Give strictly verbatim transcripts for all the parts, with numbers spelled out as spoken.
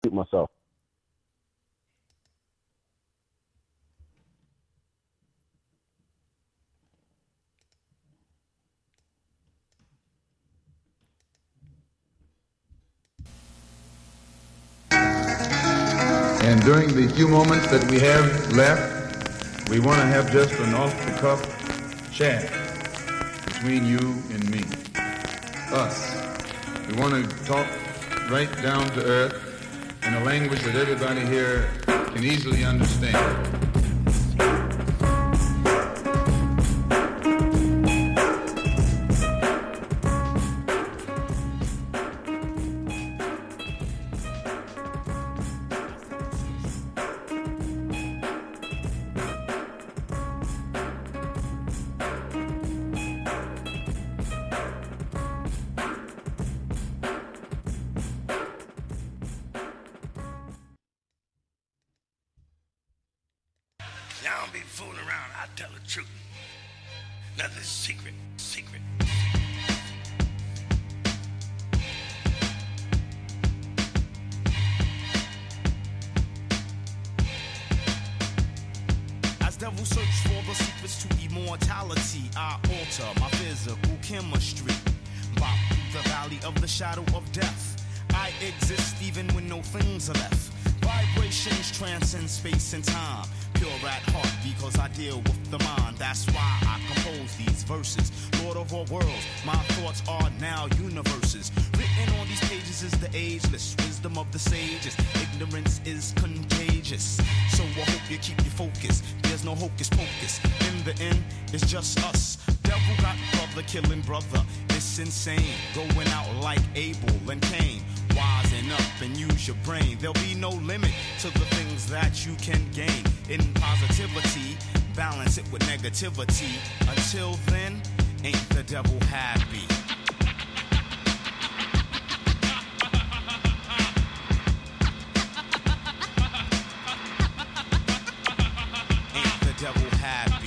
shoot myself. And during the few moments that we have left, we want to have just an off-the-cuff chat between you and me, us. We want to talk right down to earth in a language that everybody here can easily understand. Y'all don't be fooling around. I tell the truth. Nothing's secret. Secret. As devil search for the secrets to immortality, I alter my physical chemistry. Bop through the valley of the shadow of death. I exist even when no things are left. Vibrations transcend space and time. Pure at heart because I deal with the mind. That's why I compose these verses. Lord of all worlds, my thoughts are now universes. Written on these pages is the ageless wisdom of the sages. Ignorance is contagious, so I hope you keep your focus. There's no hocus pocus. In the end, it's just us. Devil got brother killing brother. It's insane. Going out like Abel and Cain. Wisen up and use your brain. There'll be no limit to the things that you can gain. In positivity, balance it with negativity. Until then, ain't the devil happy? Ain't the devil happy?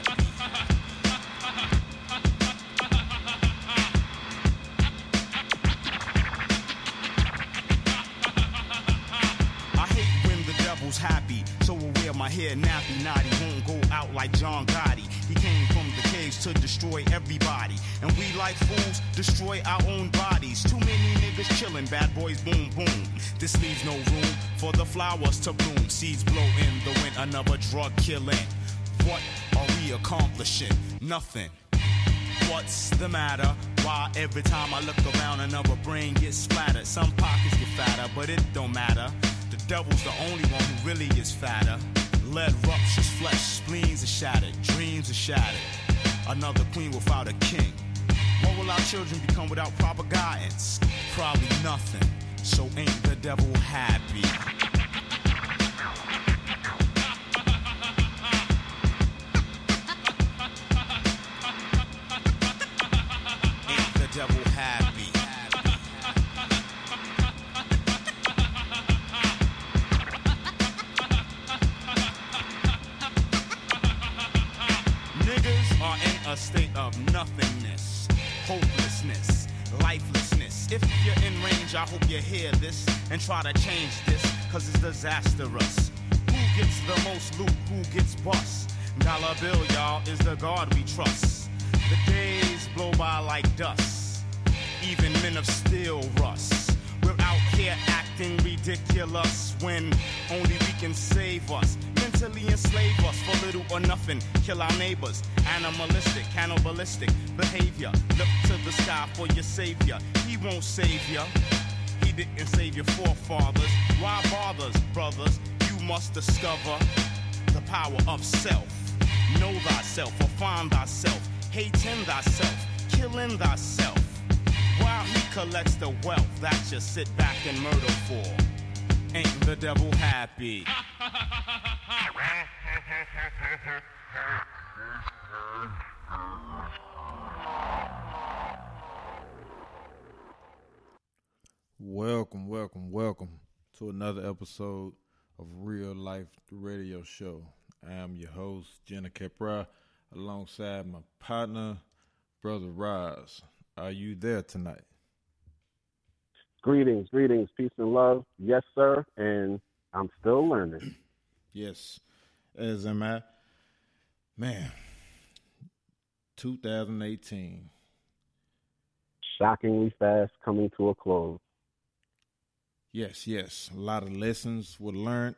Happy, so aware my hair nappy naughty won't go out like John Gotti. He came from the caves to destroy everybody, and we like fools destroy our own bodies. Too many niggas chillin', bad boys boom boom. This leaves no room for the flowers to bloom. Seeds blow in the wind, another drug killing. What are we accomplishing? Nothing. What's the matter? Why every time I look around another brain gets splattered? Some pockets get fatter, but it don't matter. The devil's the only one who really is fatter. Lead ruptures, flesh, spleens are shattered, dreams are shattered. Another queen without a king. What will our children become without proper guidance? Probably nothing. So ain't the devil happy? Ain't the devil happy? A state of nothingness, hopelessness, lifelessness. If you're in range, I hope you hear this and try to change this, cause it's disastrous. Who gets the most loot, who gets bust? Dollar bill, y'all, is the God we trust. The days blow by like dust, even men of steel rust. We're out here acting ridiculous when only we can save us. Mentally enslave us for little or nothing. Kill our neighbors. Animalistic, cannibalistic behavior. Look to the sky for your savior. He won't save ya. He didn't save your forefathers. Why bothers, brothers? You must discover the power of self. Know thyself or find thyself. Hating thyself. Killing thyself. While he collects the wealth that you sit back and murder for. Ain't the devil happy? Welcome, welcome, welcome to another episode of Real Life Radio Show. I am your host, Jenna Capra, alongside my partner, Brother Roz. Are you there tonight? Greetings, greetings, peace and love. Yes, sir, and I'm still learning. Yes, as am I. Man, two thousand eighteen. Shockingly fast coming to a close. Yes, yes. A lot of lessons were learned.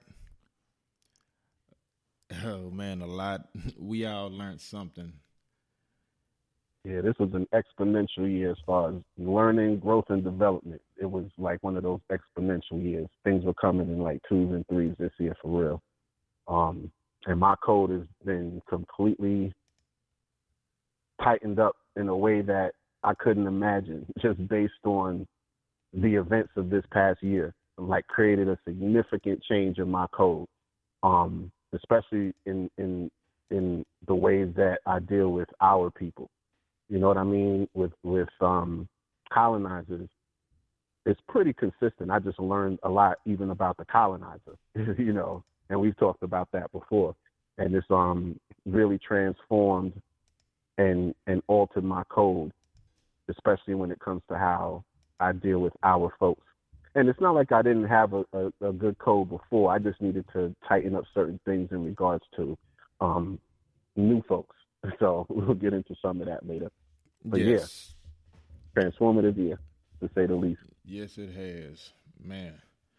Oh, man, a lot. We all learned something. Yeah, this was an exponential year as far as learning, growth, and development. It was like one of those exponential years. Things were coming in like twos and threes this year for real. Um, and my code has been completely tightened up in a way that I couldn't imagine, just based on the events of this past year. Like, created a significant change in my code, um, especially in, in in the ways that I deal with our people. You know what I mean? With with um, colonizers, it's pretty consistent. I just learned a lot even about the colonizer, you know, and we've talked about that before. And it's um really transformed and and altered my code, especially when it comes to how I deal with our folks. And it's not like I didn't have a, a, a good code before. I just needed to tighten up certain things in regards to um, new folks. So we'll get into some of that later. But yes. Yeah, transformative year, to say the least. Yes, it has. Man.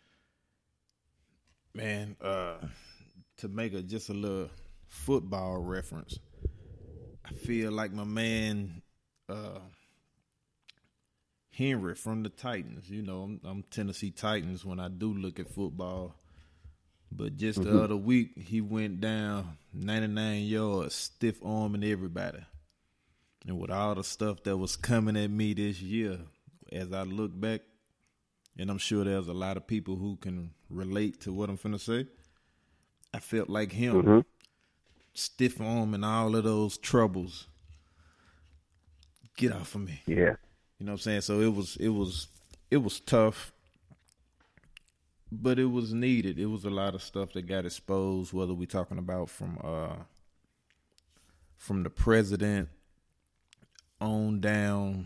Man, uh, to make a just a little football reference, I feel like my man uh, Henry from the Titans. You know, I'm, I'm Tennessee Titans when I do look at football. But just mm-hmm. the other week, he went down ninety-nine yards, stiff arming everybody. And with all the stuff that was coming at me this year, as I look back, and I'm sure there's a lot of people who can relate to what I'm finna say, I felt like him, mm-hmm. stiff arming all of those troubles. Get off of me. Yeah. You know what I'm saying? So it was, it was, it was tough. But it was needed. It was a lot of stuff that got exposed, whether we're talking about from uh, from the president on down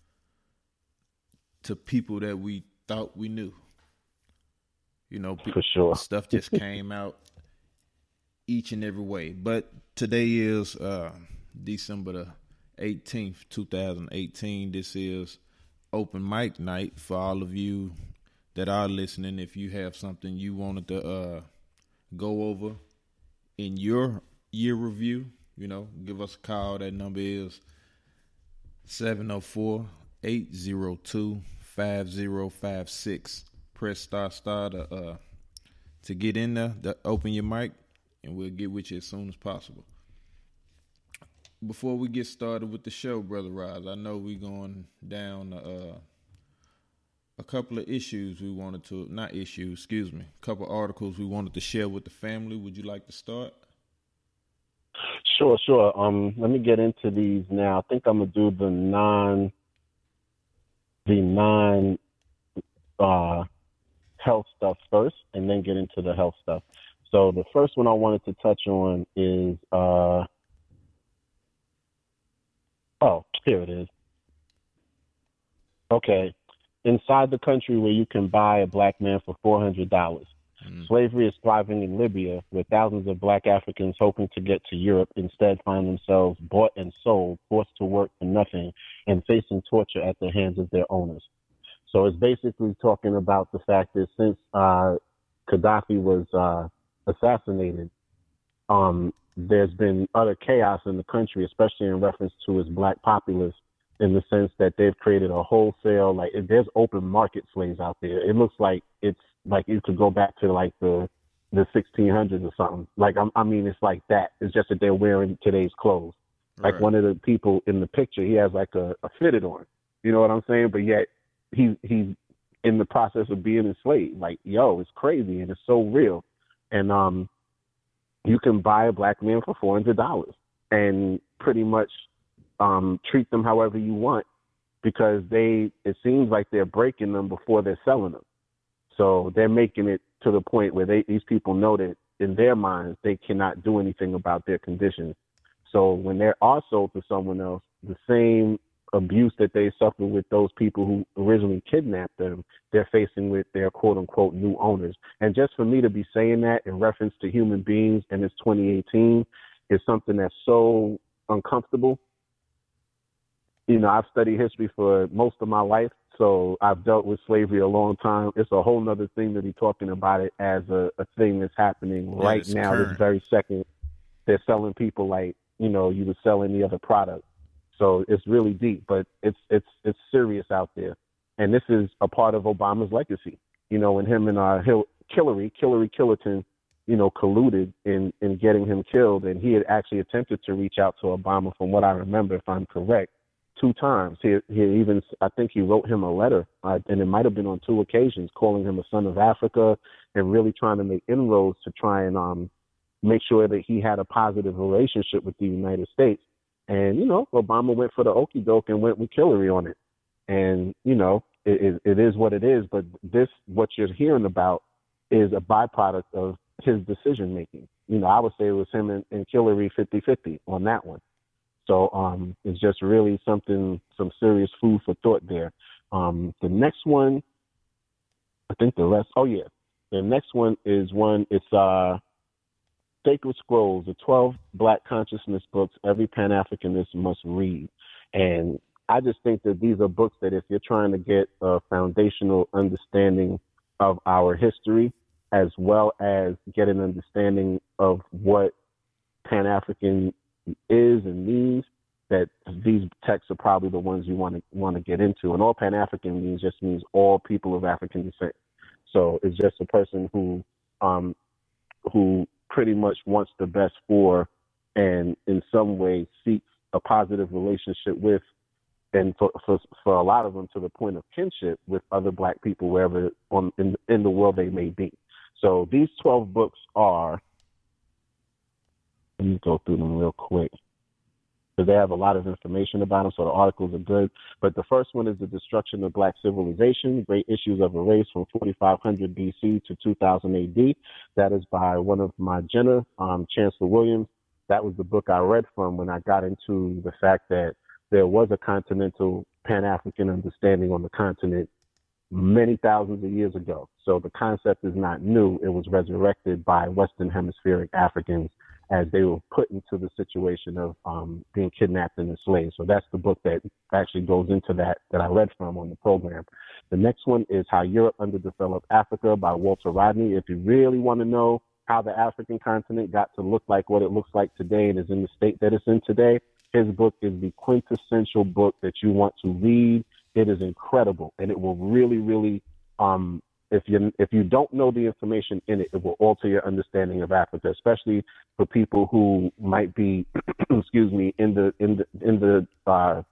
to people that we thought we knew. You know, for sure. Stuff just came out each and every way. But today is uh, December the eighteenth, twenty eighteen. This is open mic night for all of you that are listening. If you have something you wanted to uh, go over in your year review, you know, give us a call. That number is seven oh four, eight oh two, five oh five six. Press star star to, uh, to get in there, to open your mic, and we'll get with you as soon as possible. Before we get started with the show, Brother Roz, I know we're going down uh, a couple of issues we wanted to, not issues, excuse me, a couple of articles we wanted to share with the family. Would you like to start? Sure, sure. Um, let me get into these now. I think I'm gonna do the non, the non, uh, health stuff first, and then get into the health stuff. So the first one I wanted to touch on is, uh, oh, here it is. Okay. Inside the country where you can buy a black man for four hundred dollars. Mm. Slavery is thriving in Libya, where thousands of black Africans hoping to get to Europe instead find themselves bought and sold, forced to work for nothing, and facing torture at the hands of their owners. So it's basically talking about the fact that since uh, Gaddafi was uh, assassinated, um, there's been utter chaos in the country, especially in reference to its black populace, in the sense that they've created a wholesale, like there's open market slaves out there. It looks like it's like you could go back to like the the sixteen hundreds or something. Like, I'm, I mean, it's like that. It's just that they're wearing today's clothes. Like right. One of the people in the picture, he has like a, a fitted on. You know what I'm saying? But yet he he's in the process of being enslaved. Like, yo, it's crazy and it's so real. And um, you can buy a black man for four hundred dollars and pretty much Um, treat them however you want, because they, it seems like they're breaking them before they're selling them. So they're making it to the point where they, these people know that in their minds, they cannot do anything about their conditions. So when they are sold to someone else, the same abuse that they suffer with those people who originally kidnapped them, they're facing with their quote unquote new owners. And just for me to be saying that in reference to human beings and it's twenty eighteen is something that's so uncomfortable. You know, I've studied history for most of my life, so I've dealt with slavery a long time. It's a whole nother thing to be talking about it as a, a thing that's happening yeah, right now, current. This very second. They're selling people like, you know, you would sell any other product. So it's really deep, but it's it's it's serious out there. And this is a part of Obama's legacy. You know, when him and uh, Hill, Hillary, Hillary Killerton, you know, colluded in, in getting him killed. And he had actually attempted to reach out to Obama, from what I remember, if I'm correct, two times. He, he even, I think he wrote him a letter, uh, and it might have been on two occasions, calling him a son of Africa and really trying to make inroads to try and um, make sure that he had a positive relationship with the United States. And, you know, Obama went for the okie doke and went with Hillary on it. And, you know, it, it, it is what it is. But this, what you're hearing about, is a byproduct of his decision making. You know, I would say it was him and, and Hillary fifty-fifty on that one. So um, it's just really something, some serious food for thought there. Um, the next one, I think the rest, oh, yeah. The next one is one, it's uh, Sacred Scrolls, the twelve Black consciousness books every Pan-Africanist must read. And I just think that these are books that if you're trying to get a foundational understanding of our history, as well as get an understanding of what Pan-African is and means, that these texts are probably the ones you want to want to get into. And all Pan-African means just means all people of African descent. So it's just a person who um, who pretty much wants the best for, and in some way seeks a positive relationship with, and for, for for a lot of them to the point of kinship with other Black people wherever on in in the world they may be. So these twelve books are, let me go through them real quick, because they have a lot of information about them, so the articles are good. But the first one is The Destruction of Black Civilization, Great Issues of a Race from forty-five hundred B C to two thousand A D. That is by one of my Jenna, um, Chancellor Williams. That was the book I read from when I got into the fact that there was a continental Pan-African understanding on the continent many thousands of years ago. So the concept is not new. It was resurrected by Western Hemispheric Africans as they were put into the situation of um, being kidnapped and enslaved. So that's the book that actually goes into that, that I read from on the program. The next one is How Europe Underdeveloped Africa by Walter Rodney. If you really want to know how the African continent got to look like what it looks like today and is in the state that it's in today, his book is the quintessential book that you want to read. It is incredible, and it will really, really, um, if you if you don't know the information in it, it will alter your understanding of Africa, especially for people who might be, excuse me, in the in the in the uh,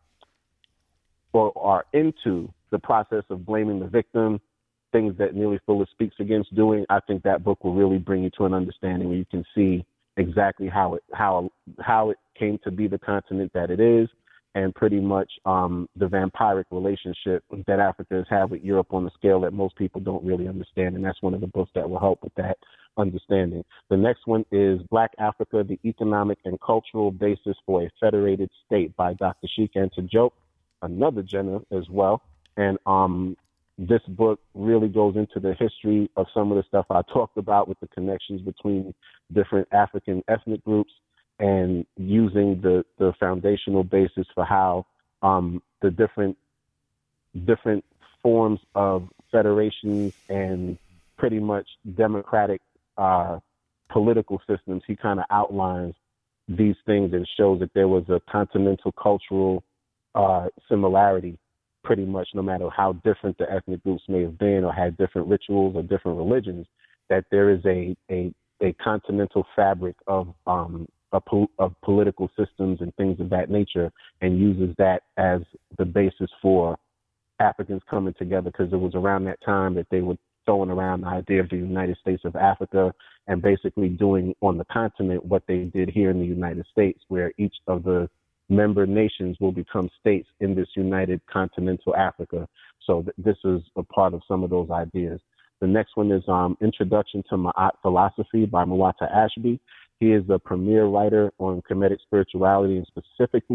or are into the process of blaming the victim, things that Neely Fuller speaks against doing. I think that book will really bring you to an understanding where you can see exactly how it how how it came to be the continent that it is, and pretty much um, the vampiric relationship that Africa has had with Europe on a scale that most people don't really understand. And that's one of the books that will help with that understanding. The next one is Black Africa, The Economic and Cultural Basis for a Federated State by Doctor Sheikh Anta Diop, another Jenna as well. And um, this book really goes into the history of some of the stuff I talked about with the connections between different African ethnic groups, and using the, the foundational basis for how um, the different different forms of federations and pretty much democratic uh, political systems. He kind of outlines these things and shows that there was a continental cultural uh, similarity, pretty much no matter how different the ethnic groups may have been or had different rituals or different religions, that there is a, a, a continental fabric of um, Of, of political systems and things of that nature, and uses that as the basis for Africans coming together, because it was around that time that they were throwing around the idea of the United States of Africa and basically doing on the continent what they did here in the United States, where each of the member nations will become states in this united continental Africa. So th- this is a part of some of those ideas. The next one is um, Introduction to Ma'at Philosophy by Muata Ashby. He is the premier writer on Kemetic spirituality, and specifically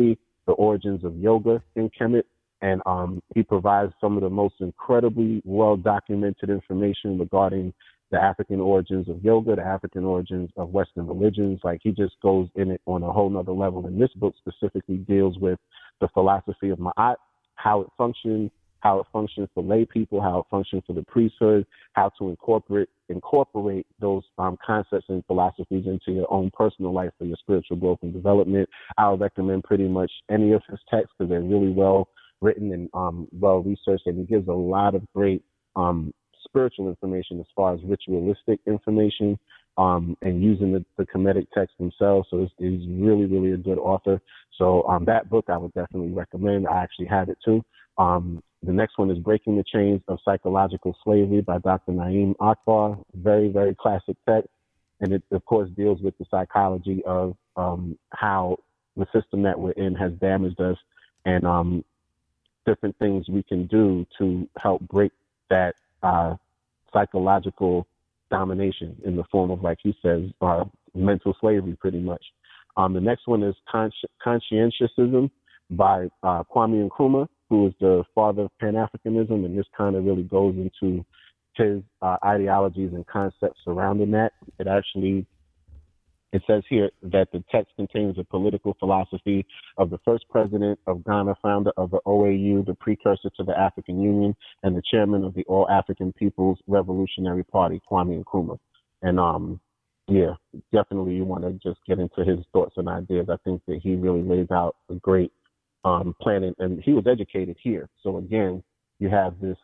The Origins of Yoga in Kemet. And um, he provides some of the most incredibly well-documented information regarding the African origins of yoga, the African origins of Western religions. Like, he just goes in it on a whole nother level. And this book specifically deals with the philosophy of Ma'at, how it functions, how it functions for lay people, how it functions for the priesthood, how to incorporate incorporate those um, concepts and philosophies into your own personal life for your spiritual growth and development. I would recommend pretty much any of his texts because they're really well written and um, well researched, and he gives a lot of great um, spiritual information as far as ritualistic information um, and using the, the Kemetic texts themselves. So he's really, really a good author. So um, that book I would definitely recommend. I actually have it too. Um, the next one is Breaking the Chains of Psychological Slavery by Doctor Naeem Akbar. Very, very classic text. And it, of course, deals with the psychology of um, how the system that we're in has damaged us and um, different things we can do to help break that uh, psychological domination in the form of, like he says, uh, mental slavery, pretty much. Um, the next one is Consci- Conscientiacism by uh, Kwame Nkrumah, who is the father of Pan-Africanism, and this kind of really goes into his uh, ideologies and concepts surrounding that. It actually, it says here that the text contains a political philosophy of the first president of Ghana, founder of the O A U, the precursor to the African Union, and the chairman of the All African People's Revolutionary Party, Kwame Nkrumah. And um, yeah, definitely you want to just get into his thoughts and ideas. I think that he really lays out a great um, plan, and, and he was educated here. So again, you have this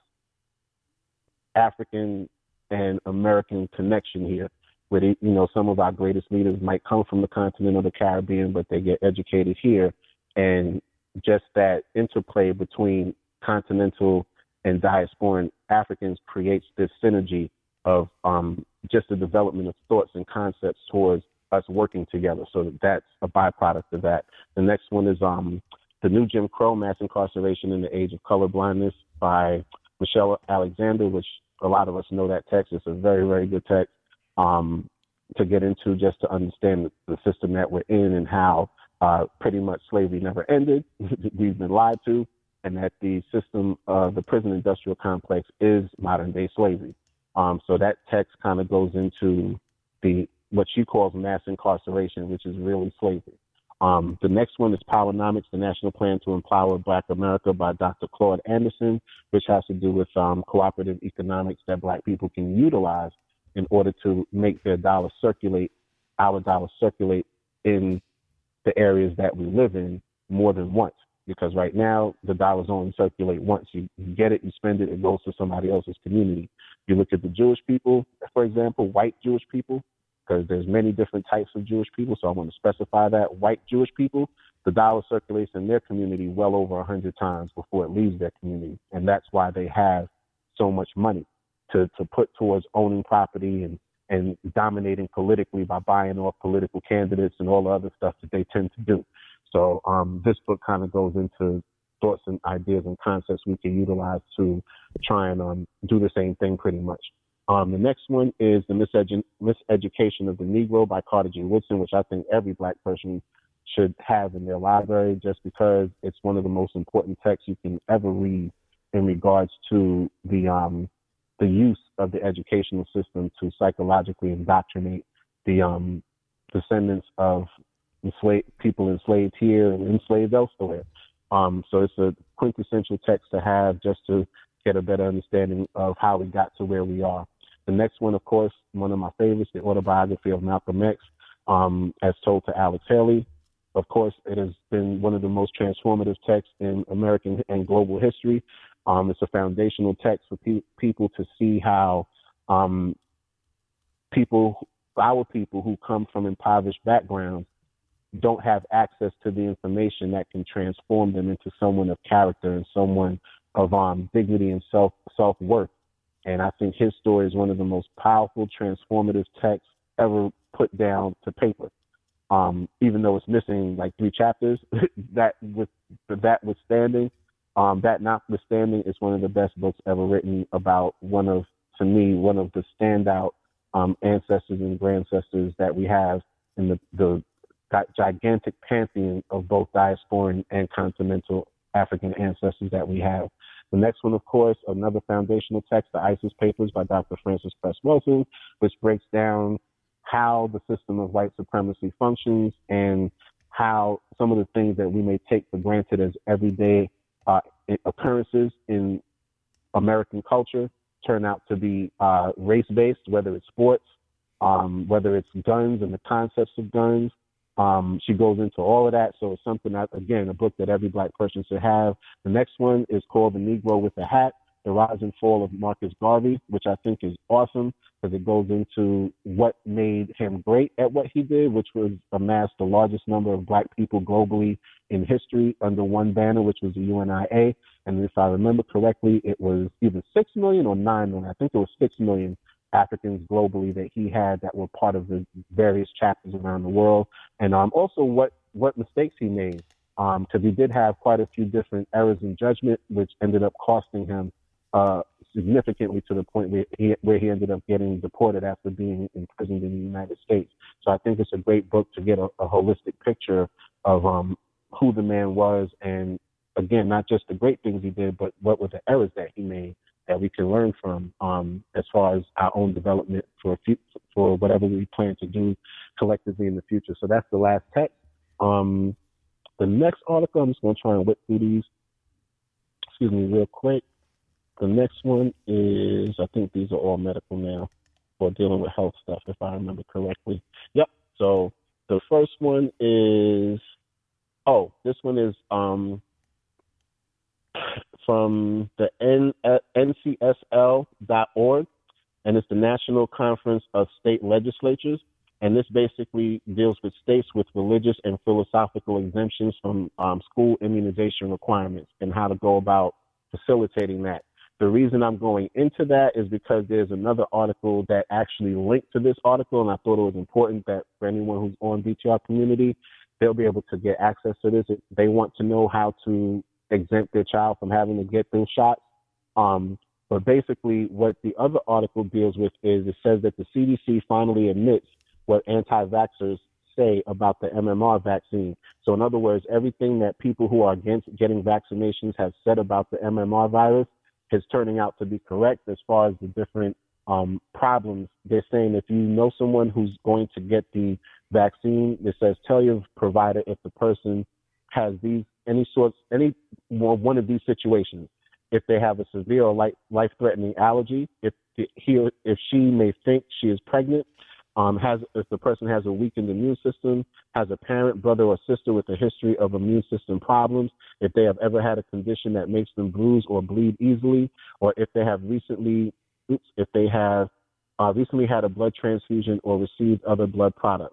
African and American connection here, where they, you know, some of our greatest leaders might come from the continent of the Caribbean, but they get educated here. And just that interplay between continental and diasporan Africans creates this synergy of um, just the development of thoughts and concepts towards us working together. So that's a byproduct of that. The next one is um, The New Jim Crow, Mass Incarceration in the Age of Colorblindness by Michelle Alexander, which a lot of us know that text. It's a very, very good text um, to get into, just to understand the system that we're in and how uh, pretty much slavery never ended. We've been lied to, and that the system of the prison industrial complex is modern day slavery. Um, so that text kind of goes into the what she calls mass incarceration, which is really slavery. Um, the next one is Powernomics, the National Plan to Empower Black America by Doctor Claude Anderson, which has to do with um, cooperative economics that Black people can utilize in order to make their dollar circulate, our dollar circulate in the areas that we live in more than once. Because right now, the dollars only circulate once. You, you get it, you spend it, it goes to somebody else's community. You look at the Jewish people, for example, white Jewish people, because there's many different types of Jewish people, so I want to specify that. White Jewish people, the dollar circulates in their community well over one hundred times before it leaves their community, and that's why they have so much money to, to put towards owning property and, and dominating politically by buying off political candidates and all the other stuff that they tend to do. So um, this book kind of goes into thoughts and ideas and concepts we can utilize to try and um, do the same thing pretty much. Um, the next one is The Misedu- Miseducation of the Negro by Carter G. Woodson, which I think every Black person should have in their library, just because it's one of the most important texts you can ever read in regards to the um, the use of the educational system to psychologically indoctrinate the um, descendants of enslaved people enslaved here and enslaved elsewhere. Um, so it's a quintessential text to have just to get a better understanding of how we got to where we are. The next one, of course, one of my favorites, The Autobiography of Malcolm X, um, as told to Alex Haley. Of course, it has been one of the most transformative texts in American and global history. Um, it's a foundational text for pe- people to see how um, people, our people who come from impoverished backgrounds, don't have access to the information that can transform them into someone of character and someone of um, dignity and self self-worth. And I think his story is one of the most powerful, transformative texts ever put down to paper. Um, even though it's missing like three chapters, that with that withstanding, um, that notwithstanding, it's one of the best books ever written about one of, to me, one of the standout um, ancestors and grandcestors that we have in the, the got gigantic pantheon of both diasporan and continental African ancestors that we have. The next one, of course, another foundational text, the ISIS Papers by Doctor Francis Press Wilson, which breaks down how the system of white supremacy functions and how some of the things that we may take for granted as everyday uh, occurrences in American culture turn out to be uh, race-based, whether it's sports, um, whether it's guns and the concepts of guns. Um, she goes into all of that. So it's something that, again, a book that every black person should have. The next one is called The Negro with the Hat, The Rise and Fall of Marcus Garvey, which I think is awesome because it goes into what made him great at what he did, which was amass the largest number of black people globally in history under one banner, which was the U N I A. And if I remember correctly, it was either six million or nine million. I think it was six million Africans globally that he had that were part of the various chapters around the world. And um, also what, what mistakes he made, because um, he did have quite a few different errors in judgment, which ended up costing him uh, significantly to the point where he, where he ended up getting deported after being imprisoned in the United States. So I think it's a great book to get a, a holistic picture of um, who the man was, and again, not just the great things he did, but what were the errors that he made that we can learn from um, as far as our own development for for whatever we plan to do collectively in the future. So that's the last text. Um, the next article, I'm just going to try and whip through these, excuse me, real quick. The next one is, I think these are all medical now, or dealing with health stuff, if I remember correctly. Yep. So the first one is, oh, this one is um, from the N C S L dot org, and it's the National Conference of State Legislatures. And this basically deals with states with religious and philosophical exemptions from um, school immunization requirements and how to go about facilitating that. The reason I'm going into that is because there's another article that actually linked to this article, and I thought it was important that for anyone who's on B T R community, they'll be able to get access to this. If they want to know how to exempt their child from having to get those shots. Um, but basically what the other article deals with is it says that the C D C finally admits what anti-vaxxers say about the M M R vaccine. So in other words, everything that people who are against getting vaccinations have said about the M M R virus is turning out to be correct as far as the different um, problems. They're saying if you know someone who's going to get the vaccine, it says tell your provider if the person has these any sorts, any one of these situations. If they have a severe or life, life-threatening allergy, if he or if she may think she is pregnant, um, has if the person has a weakened immune system, has a parent, brother, or sister with a history of immune system problems, if they have ever had a condition that makes them bruise or bleed easily, or if they have recently, oops, if they have uh, recently had a blood transfusion or received other blood products.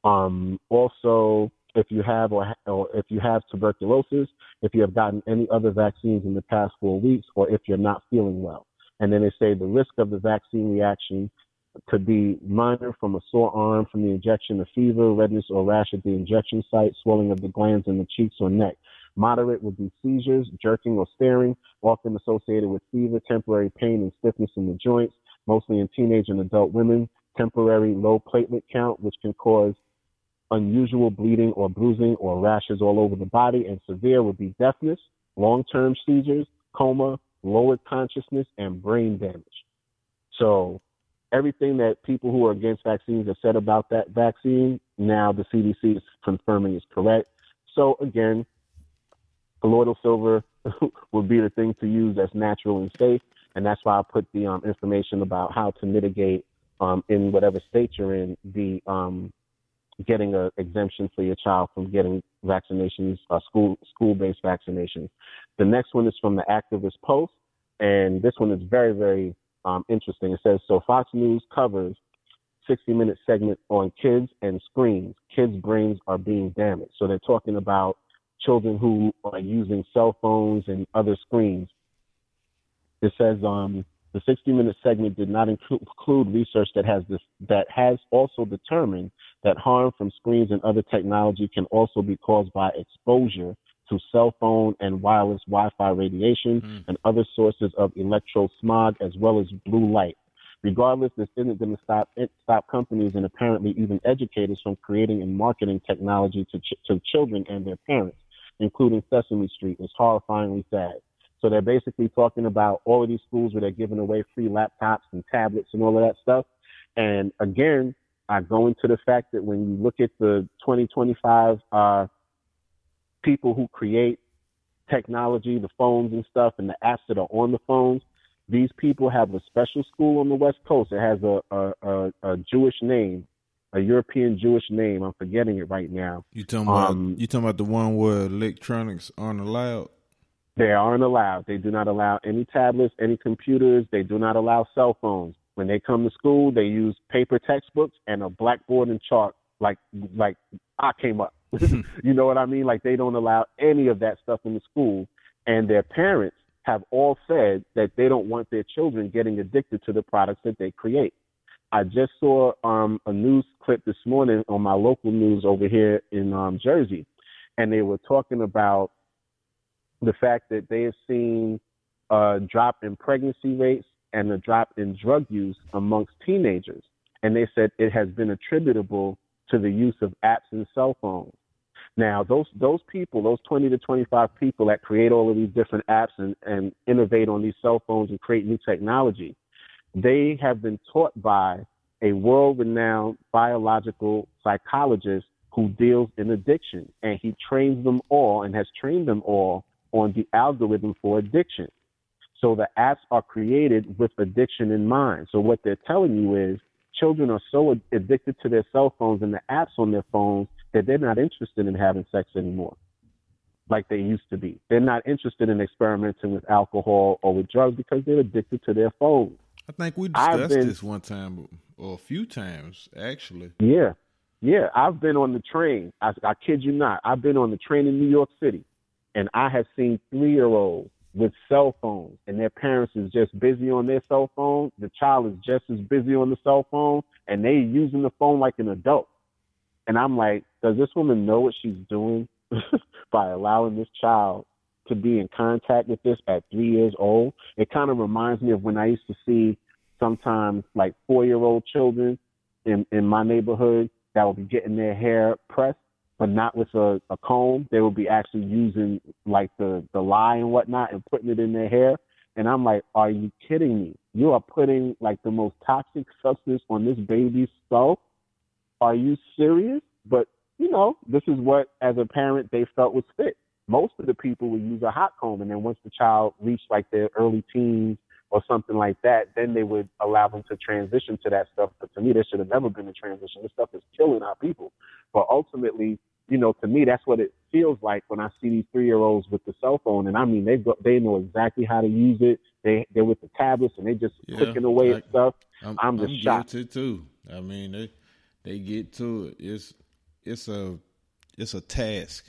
Um, also, if you have or, or if you have tuberculosis, if you have gotten any other vaccines in the past four weeks, or if you're not feeling well. And then they say the risk of the vaccine reaction could be minor from a sore arm from the injection, of fever, redness or rash at the injection site, swelling of the glands in the cheeks or neck. Moderate would be seizures, jerking or staring, often associated with fever, temporary pain and stiffness in the joints, mostly in teenage and adult women, temporary low platelet count, which can cause unusual bleeding or bruising or rashes all over the body, and severe would be deafness, long-term seizures, coma, lowered consciousness, and brain damage. So everything that people who are against vaccines have said about that vaccine, now the C D C is confirming is correct. So again, colloidal silver would be the thing to use that's natural and safe, and that's why I put the um, information about how to mitigate um, in whatever state you're in the um, getting an exemption for your child from getting vaccinations, uh, school, school-based vaccinations. The next one is from the Activist Post, and this one is very, very um, interesting. It says, so Fox News covers sixty-minute segment on kids and screens. Kids' brains are being damaged. So they're talking about children who are using cell phones and other screens. It says um, the sixty-minute segment did not include research that has this that has also determined that harm from screens and other technology can also be caused by exposure to cell phone and wireless Wi-Fi radiation mm. and other sources of electro smog, as well as blue light. Regardless, this isn't going to stop it, stop companies and apparently even educators from creating and marketing technology to ch- to children and their parents, including Sesame Street. It's horrifyingly sad. So they're basically talking about all of these schools where they're giving away free laptops and tablets and all of that stuff. And again, I go into the fact that when you look at the twenty twenty-five uh, people who create technology, the phones and stuff, and the apps that are on the phones, these people have a special school on the West Coast. It has a, a, a, a Jewish name, a European Jewish name. I'm forgetting it right now. You talking Um, about you talking about the one where electronics aren't allowed? They aren't allowed. They do not allow any tablets, any computers. They do not allow cell phones. When they come to school, they use paper textbooks and a blackboard and chalk like like I came up. You know what I mean? Like they don't allow any of that stuff in the school. And their parents have all said that they don't want their children getting addicted to the products that they create. I just saw um, a news clip this morning on my local news over here in um, Jersey, and they were talking about the fact that they have seen a drop in pregnancy rates and a drop in drug use amongst teenagers. And they said it has been attributable to the use of apps and cell phones. Now, those those people, those twenty to twenty-five people that create all of these different apps and, and innovate on these cell phones and create new technology, they have been taught by a world-renowned biological psychologist who deals in addiction. And he trains them all and has trained them all on the algorithm for addiction. So the apps are created with addiction in mind. So what they're telling you is children are so addicted to their cell phones and the apps on their phones that they're not interested in having sex anymore like they used to be. They're not interested in experimenting with alcohol or with drugs because they're addicted to their phones. I think we discussed been, this one time or a few times, actually. Yeah. Yeah. I've been on the train. I, I kid you not. I've been on the train in New York City, and I have seen three-year-olds with cell phones, and their parents is just busy on their cell phone. The child is just as busy on the cell phone, and they using the phone like an adult. And I'm like, does this woman know what she's doing by allowing this child to be in contact with this at three years old? It kind of reminds me of when I used to see sometimes like four-year-old children in, in my neighborhood that would be getting their hair pressed, but not with a, a comb. They would be actually using like the, the lye and whatnot and putting it in their hair. And I'm like, are you kidding me? You are putting like the most toxic substance on this baby's skull? Are you serious? But, you know, this is what, as a parent, they felt was fit. Most of the people would use a hot comb, and then once the child reached like their early teens or something like that, then they would allow them to transition to that stuff. But to me, there should have never been a transition. This stuff is killing our people. But ultimately, you know, to me, that's what it feels like when I see these three-year-olds with the cell phone. And I mean, they go, they know exactly how to use it. They, they're with the tablets, and they just yeah, clicking away I, at stuff. I'm, I'm just I'm shocked. guilty too. I mean, they they get to it. It's it's a it's a task.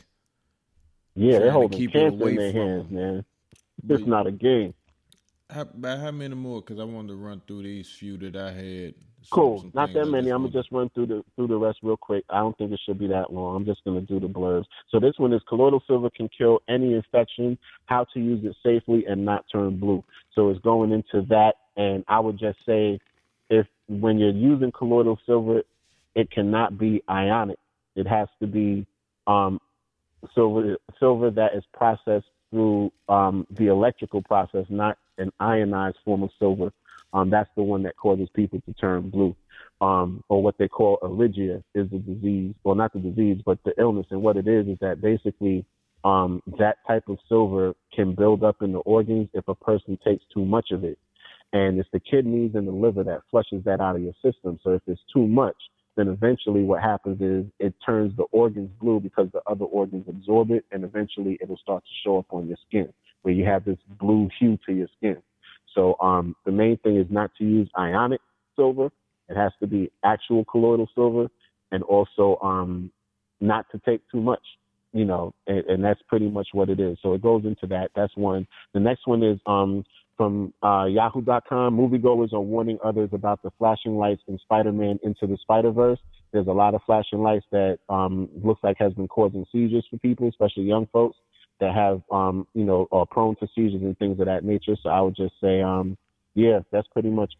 Yeah, they're holding keep cancer in their hands, them. man. It's not a game. How, about how many more? Because I wanted to run through these few that I had. Cool. Some Not that many. I'm wanted... gonna just run through the through the rest real quick. I don't think it should be that long. I'm just gonna do the blurbs. So this one is colloidal silver can kill any infection. How to use it safely and not turn blue. So it's going into that. And I would just say, if when you're using colloidal silver, it cannot be ionic. It has to be um, silver silver that is processed through um, the electrical process, not an ionized form of silver. Um, that's the one that causes people to turn blue, um, or what they call erigia is the disease, well, not the disease, but the illness. And what it is is that basically um, that type of silver can build up in the organs if a person takes too much of it. And it's the kidneys and the liver that flushes that out of your system. So if it's too much, then eventually what happens is it turns the organs blue because the other organs absorb it, and eventually it'll start to show up on your skin, where you have this blue hue to your skin. So um, the main thing is not to use ionic silver. It has to be actual colloidal silver, and also um, not to take too much, you know, and, and that's pretty much what it is. So it goes into that. That's one. The next one is um, from uh, yahoo dot com. Moviegoers are warning others about the flashing lights in Spider-Man Into the Spider-Verse. There's a lot of flashing lights that um, looks like has been causing seizures for people, especially young folks that have, um, you know, are prone to seizures and things of that nature. So I would just say, um, yeah, that's pretty much it.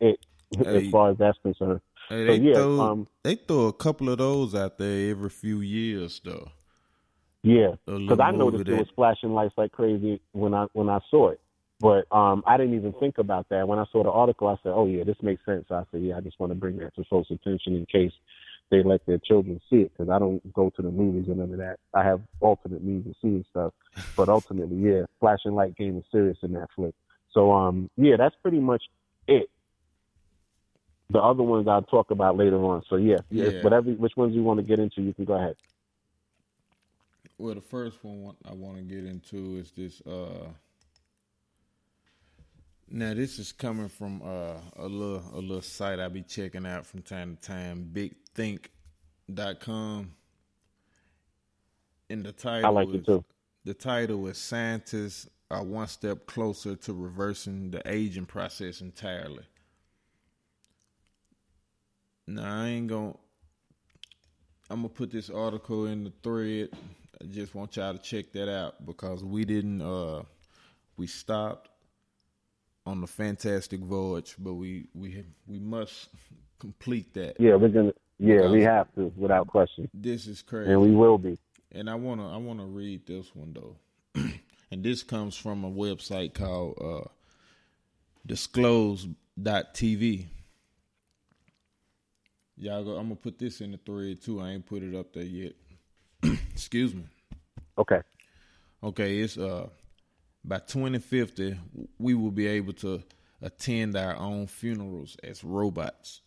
as Hey, far as that's concerned. hey, So they yeah, throw um, they throw a couple of those out there every few years, though. yeah, A because little I movie noticed it was that flashing lights like crazy when I when I saw it, but um, I didn't even think about that. When I saw the article, I said, "Oh yeah, this makes sense." I said, "Yeah, I just want to bring that to folks' attention in case they let their children see it, because I don't go to the movies and none of that. I have alternate means of seeing stuff, but ultimately, yeah, flashing light game is serious in that flick. So um, yeah, that's pretty much it. The other ones I'll talk about later on. So yeah, yeah, Yeah. whatever, which ones you want to get into, you can go ahead. Well, the first one I want to get into is this. Uh, now, this is coming from uh, a little a little site I be checking out from time to time, big think dot com. And the title I like is it too. the title is "Scientists Are One Step Closer to Reversing the Aging Process Entirely." Now, I ain't gonna. I'm gonna put this article in the thread. I just want y'all to check that out because we didn't. Uh, we stopped on the Fantastic Voyage, but we we we must complete that. Yeah, we're gonna. Yeah, Because we have to, without question, this is crazy, and we will be. and I wanna I wanna read this one though, and this comes from a website called uh, disclose dot t v. Y'all go. I'm gonna put this in the thread too. I ain't put it up there yet. Excuse me. Okay. Okay, it's uh by twenty fifty we will be able to attend our own funerals as robots.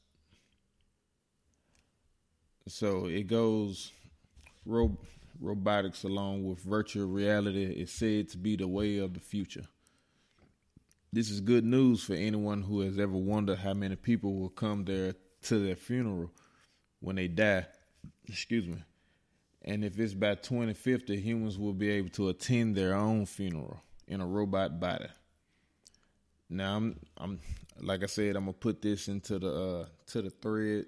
So it goes ro- robotics along with virtual reality is said to be the way of the future. This is good news for anyone who has ever wondered how many people will come there to their funeral when they die. Excuse me. And if it's by twenty fifty, humans will be able to attend their own funeral in a robot body. Now, I'm, I'm like I said, I'm gonna put this into the uh, to the thread.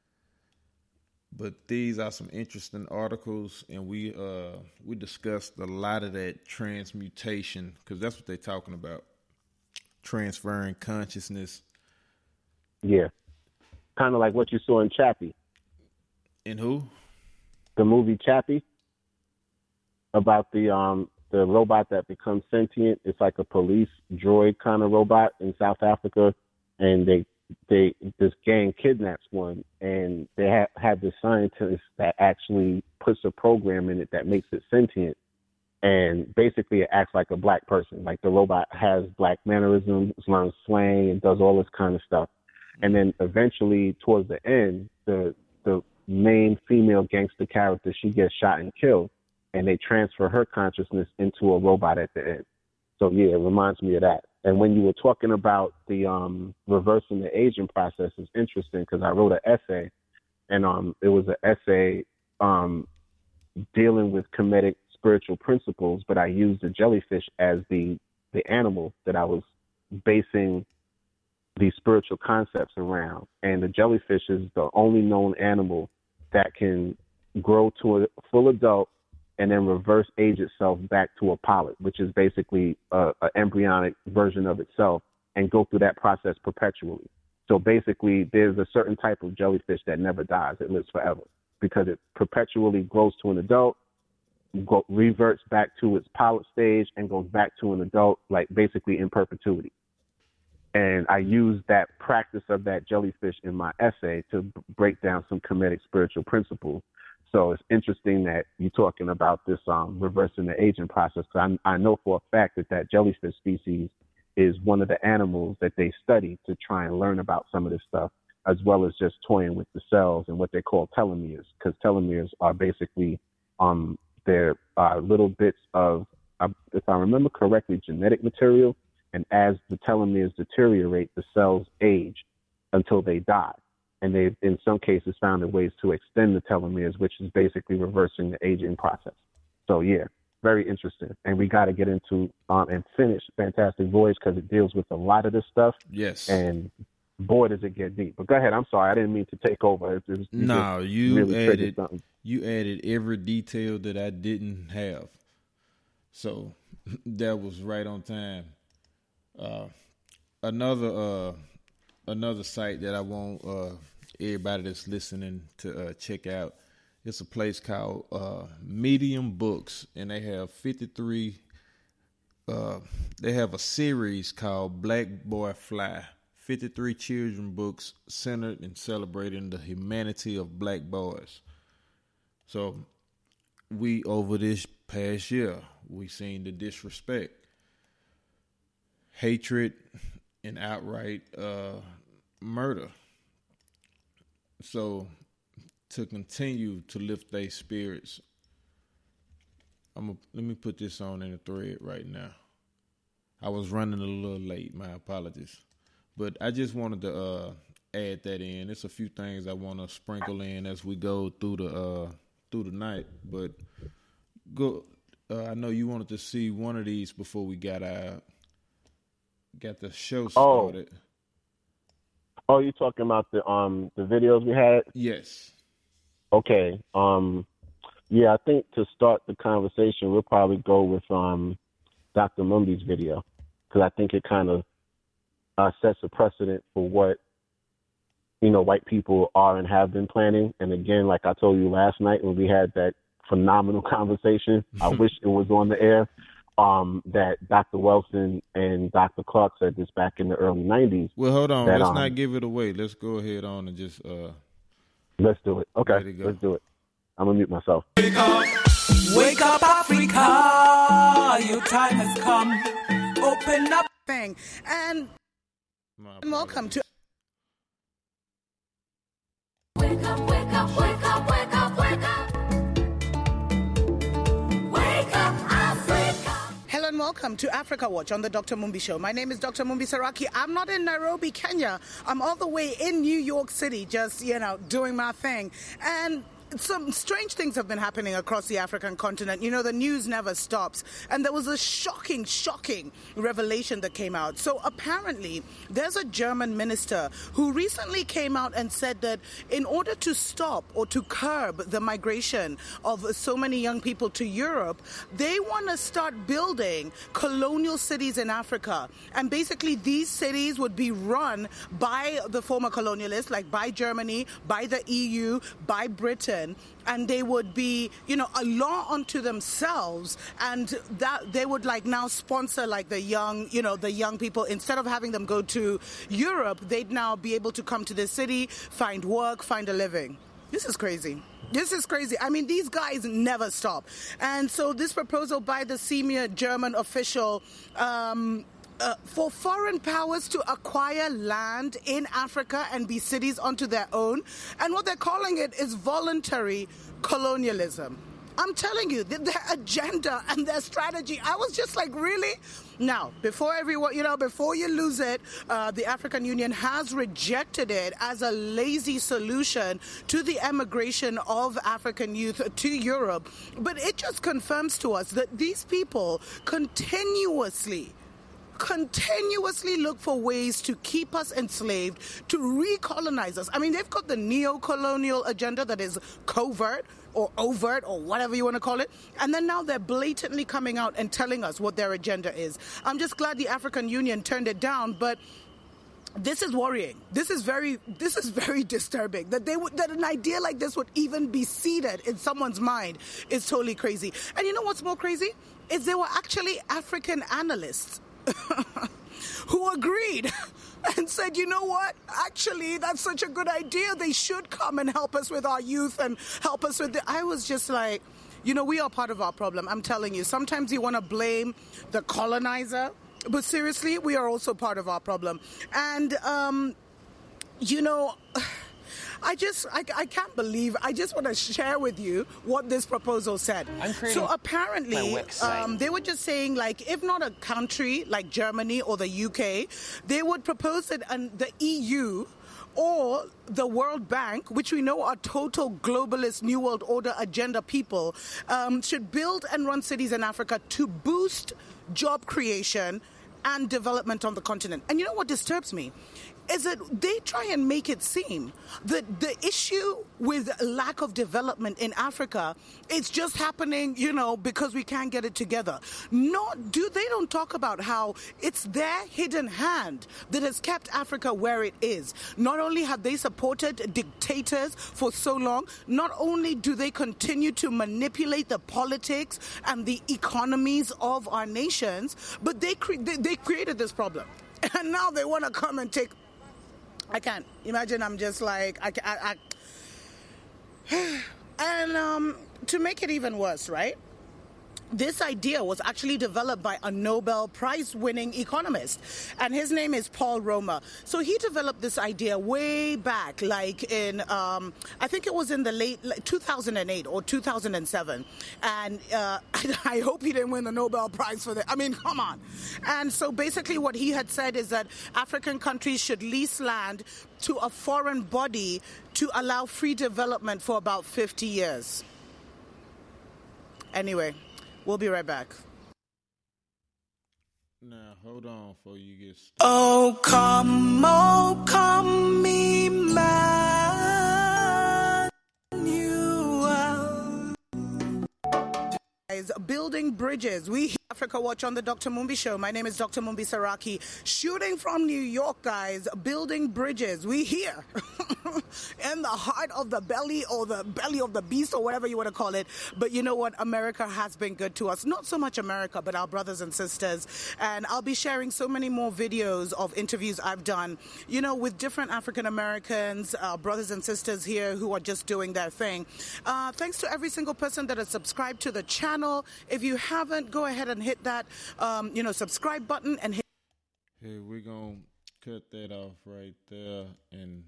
But these are some interesting articles, and we uh, we discussed a lot of that transmutation because that's what they're talking about, transferring consciousness. Yeah. Kind of like what you saw in Chappie, And who? the movie Chappie, about the um the robot that becomes sentient. It's like a police droid kind of robot in South Africa, and they they this gang kidnaps one, and they have have this scientist that actually puts a program in it that makes it sentient, and basically it acts like a black person. Like the robot has black mannerisms, learns slang, and does all this kind of stuff. And then eventually, towards the end, the the main female gangster character, she gets shot and killed, and they transfer her consciousness into a robot at the end. So yeah, it reminds me of that. And when you were talking about the um, reversing the aging process, is interesting because I wrote an essay, and um, it was an essay um, dealing with Kemetic spiritual principles, but I used the jellyfish as the the animal that I was basing these spiritual concepts around. And the jellyfish is the only known animal that can grow to a full adult and then reverse age itself back to a polyp, which is basically a, a embryonic version of itself, and go through that process perpetually. So basically, there's a certain type of jellyfish that never dies. It lives forever because it perpetually grows to an adult, go, reverts back to its polyp stage, and goes back to an adult, like basically in perpetuity. And I used that practice of that jellyfish in my essay to b- break down some Kemetic spiritual principles. So it's interesting that you're talking about this um, reversing the aging process. Cause I, I know for a fact that that jellyfish species is one of the animals that they study to try and learn about some of this stuff, as well as just toying with the cells and what they call telomeres, because telomeres are basically um, they're uh, little bits of, uh, if I remember correctly, genetic material. And as the telomeres deteriorate, the cells age until they die. And they've, in some cases, found ways to extend the telomeres, which is basically reversing the aging process. So, yeah, very interesting. And we got to get into um, and finish Fantastic Voyage because it deals with a lot of this stuff. Yes. And boy, does it get deep. But go ahead. I'm sorry. I didn't mean to take over. It was, you no, you really added something. you added every detail that I didn't have. So that was right on time. Uh, another uh, another site that I want uh, everybody that's listening to uh, check out. It's a place called uh, Medium Books, and they have fifty-three. Uh, they have a series called Black Boy Fly. fifty-three children books centered and celebrating the humanity of black boys. So we, over this past year, we seen the disrespect, hatred, and outright uh, murder. So to continue to lift their spirits, I'm a, let me put this on in a thread right now. I was running a little late, my apologies. But I just wanted to uh, add that in. There's a few things I want to sprinkle in as we go through the uh, through the night. But go. Uh, I know you wanted to see one of these before we got our got the show started. Oh, oh, you talking about the um the videos we had? Yes. Okay. Um, yeah, I think to start the conversation, we'll probably go with um Doctor Mumbi's video, because I think it kind of Uh, sets a precedent for what, you know, white people are and have been planning. And again, like I told you last night when we had that phenomenal conversation, I wish it was on the air, um, that Doctor Wilson and Doctor Clark said this back in the early nineties. Well, hold on. That, let's um, not give it away. Let's go ahead on and just... Uh, let's do it. Okay, let's do it. I'm going to mute myself. Wake up, Wake up Africa, your time has come. Open up. Thing. And... And welcome to Wake up, wake up, wake up, wake up, wake up. Wake up, Africa. Hello and welcome to Africa Watch on the Doctor Mumbi Show. My name is Doctor Mumbi Saraki. I'm not in Nairobi, Kenya. I'm all the way in New York City, just, you know, doing my thing. And some strange things have been happening across the African continent. You know, the news never stops. And there was a shocking, shocking revelation that came out. So apparently, there's a German minister who recently came out and said that in order to stop or to curb the migration of so many young people to Europe, they want to start building colonial cities in Africa. And basically, these cities would be run by the former colonialists, like by Germany, by the E U, by Britain. And they would be, you know, a law unto themselves, and that they would like now sponsor like the young, you know, the young people. Instead of having them go to Europe, they'd now be able to come to the city, find work, find a living. This is crazy. This is crazy. I mean, these guys never stop. And so this proposal by the senior German official, um, Uh, for foreign powers to acquire land in Africa and be cities onto their own. And what they're calling it is voluntary colonialism. I'm telling you, their agenda and their strategy, I was just like, really? Now, before everyone, you know, before you lose it, uh, the African Union has rejected it as a lazy solution to the emigration of African youth to Europe. But it just confirms to us that these people continuously continuously look for ways to keep us enslaved, to recolonize us. I mean, they've got the neo-colonial agenda that is covert or overt or whatever you want to call it. And then now they're blatantly coming out and telling us what their agenda is. I'm just glad the African Union turned it down, but this is worrying. This is very, this is very disturbing. That they would, that an idea like this would even be seeded in someone's mind is totally crazy. And you know what's more crazy? Is they were actually African analysts who agreed and said, you know what, actually, that's such a good idea. They should come and help us with our youth and help us with the... I was just like, you know, we are part of our problem. I'm telling you, sometimes you want to blame the colonizer, but seriously, we are also part of our problem. And, um, you know... I just, I, I can't believe, I just want to share with you what this proposal said. So apparently, um, they were just saying, like, if not a country like Germany or the U K, they would propose that um, the E U or the World Bank, which we know are total globalist New World Order agenda people, um, should build and run cities in Africa to boost job creation and development on the continent. And you know what disturbs me? is that they try and make it seem that the issue with lack of development in Africa, it's just happening, you know, because we can't get it together. Not do they don't talk about how it's their hidden hand that has kept Africa where it is. Not only have they supported dictators for so long, not only do they continue to manipulate the politics and the economies of our nations, but they cre- they, they created this problem. And now they want to come and take... I can't. Imagine I'm just like... I, I, I... And um, to make it even worse, right? This idea was actually developed by a Nobel Prize-winning economist, and his name is Paul Romer. So he developed this idea way back, like in, um, I think it was in the late like two thousand eight or two thousand seven, and uh, I hope he didn't win the Nobel Prize for that. I mean, come on. And so basically what he had said is that African countries should lease land to a foreign body to allow free development for about fifty years. Anyway. We'll be right back. Now, hold on before you get started. Oh, come, oh, come, me, Emmanuel. Building bridges. We Africa Watch on the Doctor Mumbi Show. My name is Doctor Mumbi Saraki. Shooting from New York, guys. Building bridges. We here. In the heart of the belly or the belly of the beast or whatever you want to call it. But you know what? America has been good to us. Not so much America, but our brothers and sisters. And I'll be sharing so many more videos of interviews I've done, you know, with different African Americans, uh, brothers and sisters here who are just doing their thing. Uh, thanks to every single person that has subscribed to the channel. If you haven't, go ahead and hit that, um, you know, subscribe button and hit. Hey, we're going to cut that off right there. And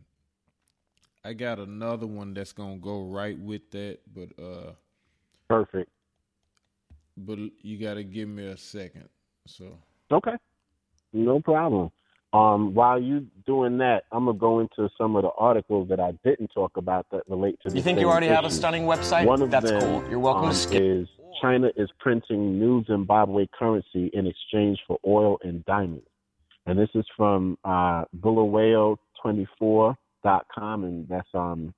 I got another one that's going to go right with that, but uh perfect. But you got to give me a second. So okay, no problem. Um, while you doing that, I'm gonna go into some of the articles that I didn't talk about that relate to. You think you already issue. have a stunning website? One of That's them, cool. You're welcome um, to skip. Is China is printing new Zimbabwe currency in exchange for oil and diamonds, and this is from uh, Bulawayo twenty-four dot com, and that's um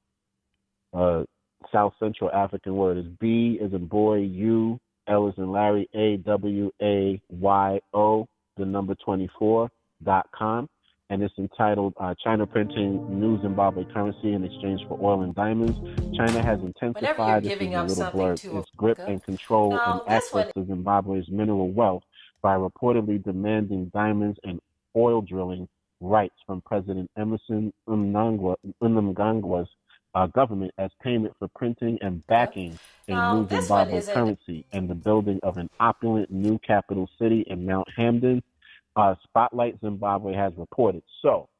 uh South Central African word is B as in boy, U, L as in Larry, A W A Y O, the number twenty-four dot com, and it's entitled uh, China printing new Zimbabwe currency in exchange for oil and diamonds. China has intensified this is a little blurb, its grip and control No, and access to Zimbabwe's mineral wealth by reportedly demanding diamonds and oil drilling rights from President Emerson Mnangagwa, Mnangagwa's uh, government as payment for printing and backing a No, new this Zimbabwe one isn't- currency and the building of an opulent new capital city in Mount Hamden. Uh, Spotlight Zimbabwe has reported. So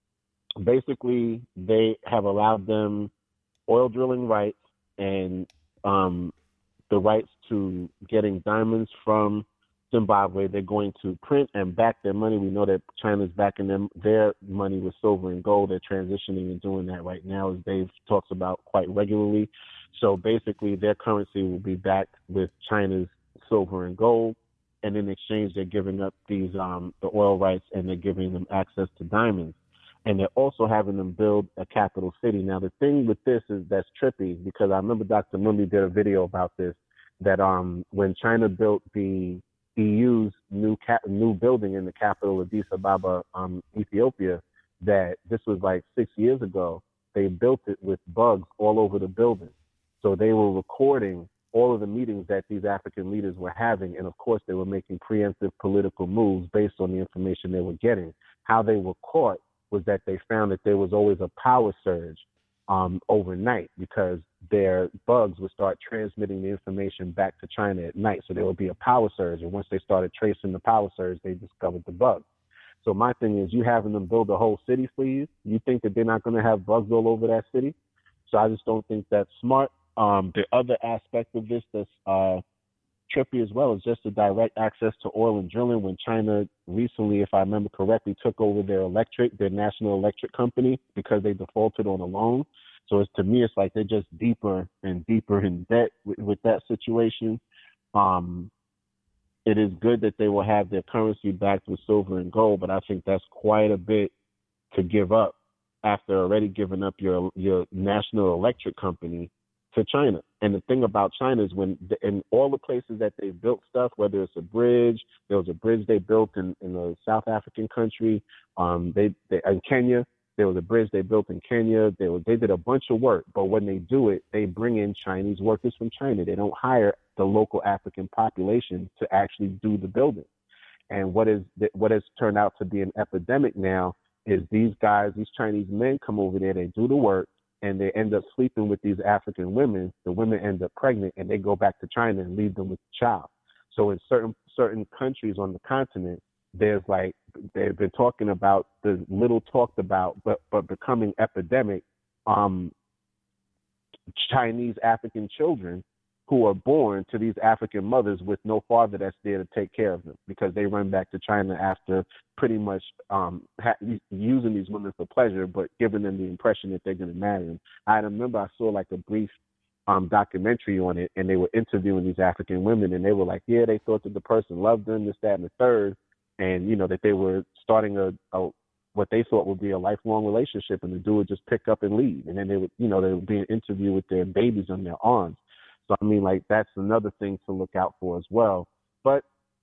basically, they have allowed them oil drilling rights and um, the rights to getting diamonds from Zimbabwe. They're going to print and back their money. We know that China's backing them their money with silver and gold. They're transitioning and doing that right now, as Dave talks about quite regularly. So basically, their currency will be backed with China's silver and gold. And in exchange, they're giving up these um, the oil rights, and they're giving them access to diamonds. And they're also having them build a capital city. Now, the thing with this is that's trippy, because I remember Doctor Mumbi did a video about this, that um, when China built the E U's new cap, new building in the capital of Addis Ababa, um, Ethiopia, that this was like six years ago, they built it with bugs all over the building. So they were recording all of the meetings that these African leaders were having. And of course, they were making preemptive political moves based on the information they were getting. How they were caught was that they found that there was always a power surge um, overnight, because their bugs would start transmitting the information back to China at night. So there would be a power surge. And once they started tracing the power surge, they discovered the bug. So my thing is, you having them build a whole city for you, you think that they're not going to have bugs all over that city? So I just don't think that's smart. Um, the other aspect of this that's uh, trippy as well is just the direct access to oil and drilling. When China recently, if I remember correctly, took over their electric, their national electric company, because they defaulted on a loan. So it's, to me, it's like they're just deeper and deeper in debt with, with that situation. Um, it is good that they will have their currency backed with silver and gold, but I think that's quite a bit to give up after already giving up your your national electric company to China. And the thing about China is when the, in all the places that they built stuff, whether it's a bridge, there was a bridge they built in, in a South African country, um, they, they in Kenya, there was a bridge they built in Kenya. They were, they did a bunch of work, but when they do it, they bring in Chinese workers from China. They don't hire the local African population to actually do the building. And what is what has turned out to be an epidemic now is these guys, these Chinese men come over there, they do the work, and they end up sleeping with these African women. The women end up pregnant, and they go back to China and leave them with the child. So in certain certain countries on the continent, there's like they've been talking about the little talked about, but but becoming epidemic, um, Chinese African children who are born to these African mothers with no father that's there to take care of them because they run back to China after pretty much um, ha- using these women for pleasure, but giving them the impression that they're going to marry them. I remember I saw like a brief um, documentary on it, and they were interviewing these African women, and they were like, yeah, they thought that the person loved them, this, that, and the third, and, you know, that they were starting a, a what they thought would be a lifelong relationship, and the dude would just pick up and leave. And then they would, you know, they were being interviewed with their babies on their arms. So, I mean, like, that's another thing to look out for as well. But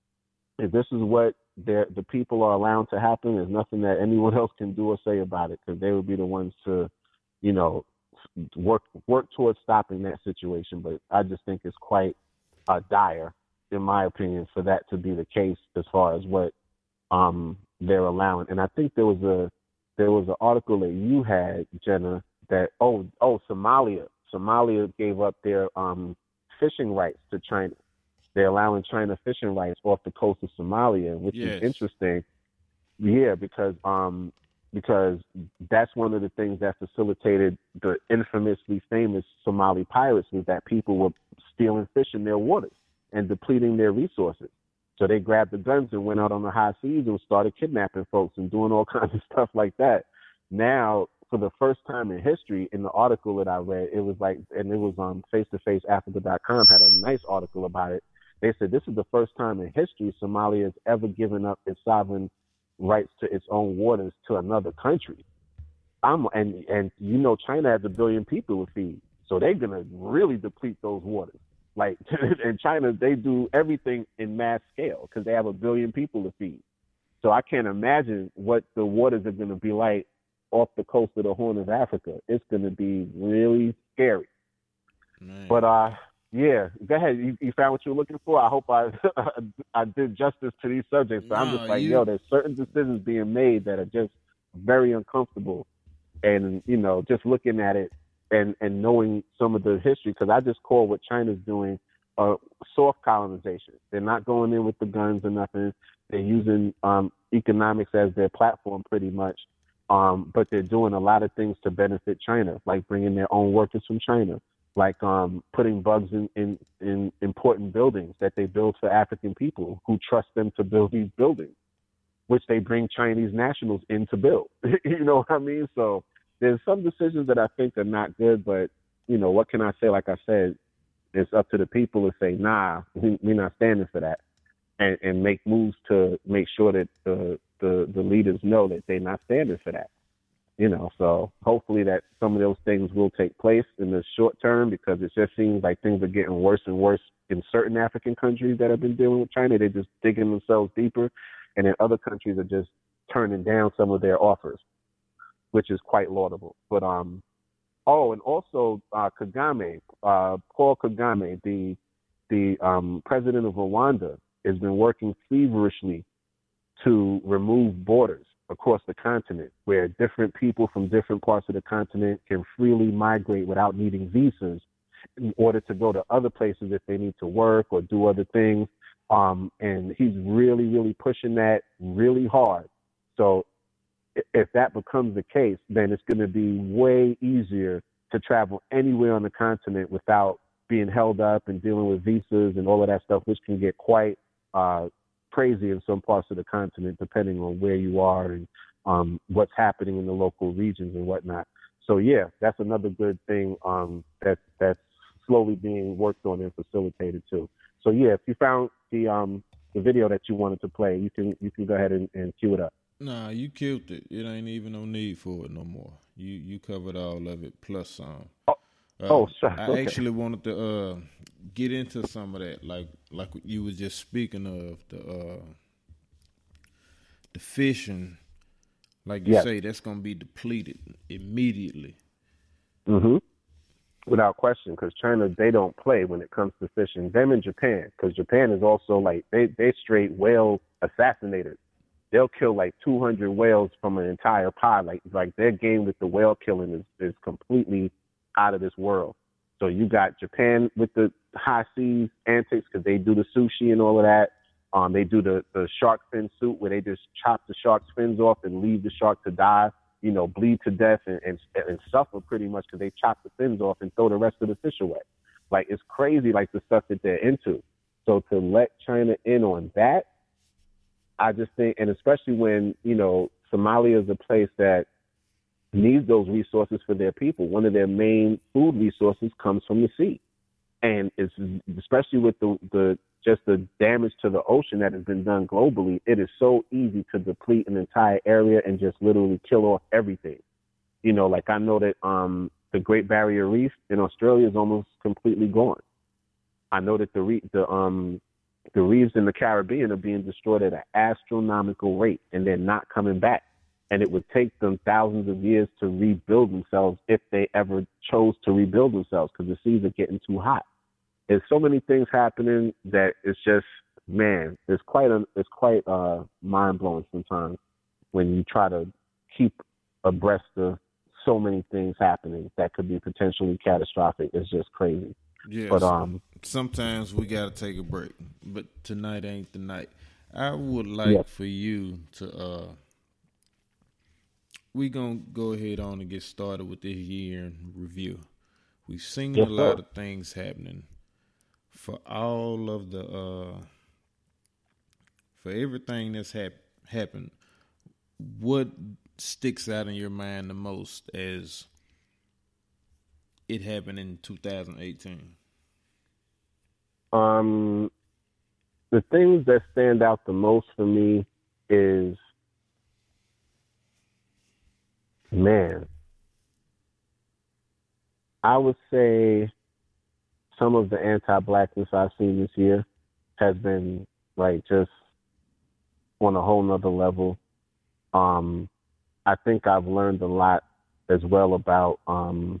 if this is what the people are allowing to happen, there's nothing that anyone else can do or say about it, because they would be the ones to, you know, work work towards stopping that situation. But I just think it's quite uh, dire, in my opinion, for that to be the case as far as what um, they're allowing. And I think there was a there was an article that you had, Jenna, that, oh, oh, Somalia. Somalia gave up their um, fishing rights to China. They're allowing China fishing rights off the coast of Somalia, which yes. is interesting. Yeah, because um, because that's one of the things that facilitated the infamously famous Somali pirates, was that people were stealing fish in their waters and depleting their resources. So they grabbed the guns and went out on the high seas and started kidnapping folks and doing all kinds of stuff like that. Now, for the first time in history, in the article that I read, it was like, and it was on face to face africa dot com, had a nice article about it. They said this is the first time in history Somalia has ever given up its sovereign rights to its own waters to another country. I'm, and, and you know, China has a billion people to feed, so they're going to really deplete those waters. Like, in China, they do everything in mass scale because they have a billion people to feed. So I can't imagine what the waters are going to be like off the coast of the Horn of Africa. It's going to be really scary. Man. But uh, yeah, go ahead. You, you found what you were looking for? I hope I I did justice to these subjects. But no, I'm just like, you... yo, there's certain decisions being made that are just very uncomfortable. And, you know, just looking at it and, and knowing some of the history, because I just call what China's doing uh, soft colonization. They're not going in with the guns or nothing. They're using um, economics as their platform pretty much. Um, but they're doing a lot of things to benefit China, like bringing their own workers from China, like um, putting bugs in, in, in important buildings that they build for African people who trust them to build these buildings, which they bring Chinese nationals in to build. You know what I mean? So there's some decisions that I think are not good, but, you know, what can I say? Like I said, it's up to the people to say, nah, we, we're not standing for that, and, and make moves to make sure that the The, the leaders know that they're not standing for that, you know. So hopefully that some of those things will take place in the short term, because it just seems like things are getting worse and worse in certain African countries that have been dealing with China. They're just digging themselves deeper, and then other countries are just turning down some of their offers, which is quite laudable. But um, oh, and also uh, Kagame, uh, Paul Kagame, the the um, president of Rwanda, has been working feverishly to remove borders across the continent, where different people from different parts of the continent can freely migrate without needing visas in order to go to other places if they need to work or do other things. Um, and he's really, really pushing that really hard. So if that becomes the case, then it's going to be way easier to travel anywhere on the continent without being held up and dealing with visas and all of that stuff, which can get quite uh, crazy in some parts of the continent, depending on where you are and um, what's happening in the local regions and whatnot. So yeah, that's another good thing um, that that's slowly being worked on and facilitated too. So yeah, if you found the um, the video that you wanted to play, you can you can go ahead and, and cue it up. Nah, you killed it. It ain't even no need for it no more. You you covered all of it plus some. Oh, uh, oh sure. I Okay. actually wanted to uh, get into some of that, like like you was just speaking of the uh, the fishing. Like you yes. say, that's gonna be depleted immediately. Mm-hmm. Without question, because China, they don't play when it comes to fishing. Them in Japan, because Japan is also like they they straight whale assassinators. They'll kill like two hundred whales from an entire pod. Like like their game with the whale killing is, is completely out of this world. So you got Japan with the high seas antics because they do the sushi and all of that. Um, they do the, the shark fin suit where they just chop the shark's fins off and leave the shark to die, you know, bleed to death and, and, and suffer pretty much because they chop the fins off and throw the rest of the fish away. Like it's crazy, like the stuff that they're into. So to let China in on that, I just think, and especially when, you know, Somalia is a place that needs those resources for their people. One of their main food resources comes from the sea. And it's especially with the, the just the damage to the ocean that has been done globally, it is so easy to deplete an entire area and just literally kill off everything. You know, like I know that um, the Great Barrier Reef in Australia is almost completely gone. I know that the re- the um the reefs in the Caribbean are being destroyed at an astronomical rate, and they're not coming back. And it would take them thousands of years to rebuild themselves if they ever chose to rebuild themselves, because the seas are getting too hot. There's so many things happening that it's just, man, it's quite a, it's quite uh, mind blowing sometimes when you try to keep abreast of so many things happening that could be potentially catastrophic. It's just crazy. Yes, but um, sometimes we got to take a break, but tonight ain't the night. I would like yeah. for you to, uh, we going to go ahead on and get started with this year in review. We've seen yes, a lot sir. of things happening. For all of the, uh, for everything that's hap- happened, what sticks out in your mind the most as it happened in two thousand eighteen? Um, the things that stand out the most for me is, man, I would say some of the anti-blackness I've seen this year has been like just on a whole nother level. Um, I think I've learned a lot as well about um,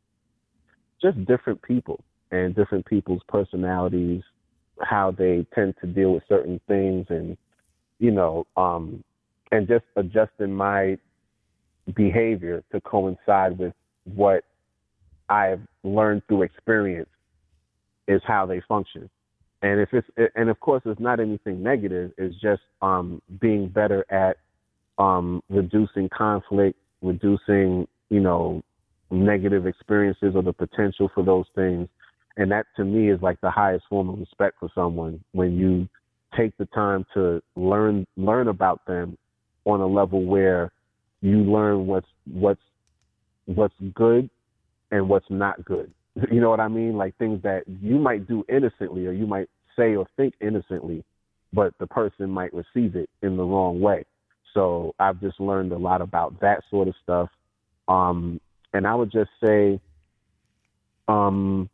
just different people and different people's personalities, how they tend to deal with certain things, and, you know, um, and just adjusting my behavior to coincide with what I've learned through experience is how they function. And if it's, and of course it's not anything negative, it's just um, being better at um, reducing conflict, reducing, you know, negative experiences or the potential for those things. And that to me is like the highest form of respect for someone, when you take the time to learn, learn about them on a level where you learn what's, what's, what's good and what's not good. You know what I mean? Like things that you might do innocently, or you might say or think innocently, but the person might receive it in the wrong way. So I've just learned a lot about that sort of stuff. Um, and I would just say um,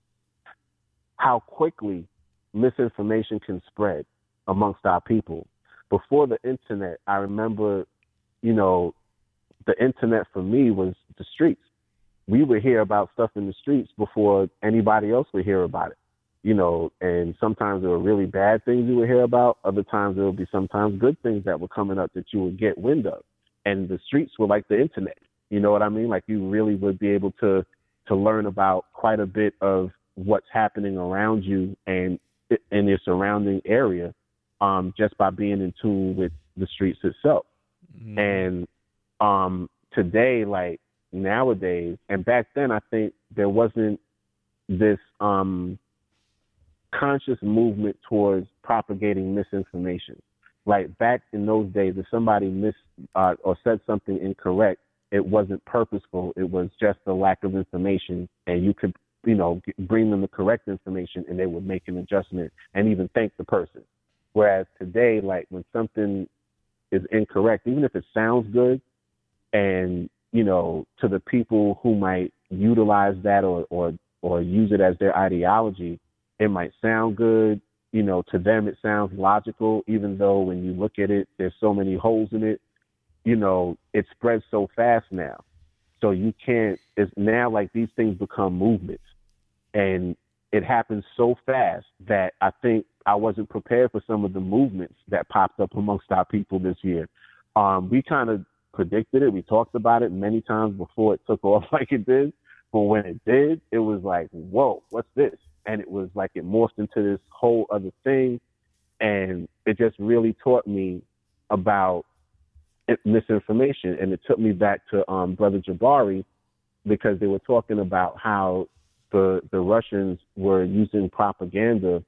how quickly misinformation can spread amongst our people. Before the internet, I remember, you know, the internet for me was the streets. We would hear about stuff in the streets before anybody else would hear about it, you know, and sometimes there were really bad things you would hear about. Other times there would be sometimes good things that were coming up that you would get wind of. And the streets were like the internet. You know what I mean? Like you really would be able to, to learn about quite a bit of what's happening around you and in your surrounding area um, just by being in tune with the streets itself. Mm-hmm. And um, today, like, nowadays, and back then, I think there wasn't this um, conscious movement towards propagating misinformation. Like back in those days, if somebody missed uh, or said something incorrect, it wasn't purposeful. It was just a lack of information, and you could, you know, bring them the correct information, and they would make an adjustment and even thank the person. Whereas today, like when something is incorrect, even if it sounds good. And, you know, to the people who might utilize that or, or, or use it as their ideology, it might sound good. You know, to them, it sounds logical, even though when you look at it, there's so many holes in it. You know, it spreads so fast now. So you can't, it's now like these things become movements. And it happens so fast that I think I wasn't prepared for some of the movements that popped up amongst our people this year. Um, we kind of predicted it. We talked about it many times before it took off like it did. But when it did, it was like, whoa, what's this? And it was like it morphed into this whole other thing. And it just really taught me about misinformation. And it took me back to um, Brother Jabari, because they were talking about how the the Russians were using propaganda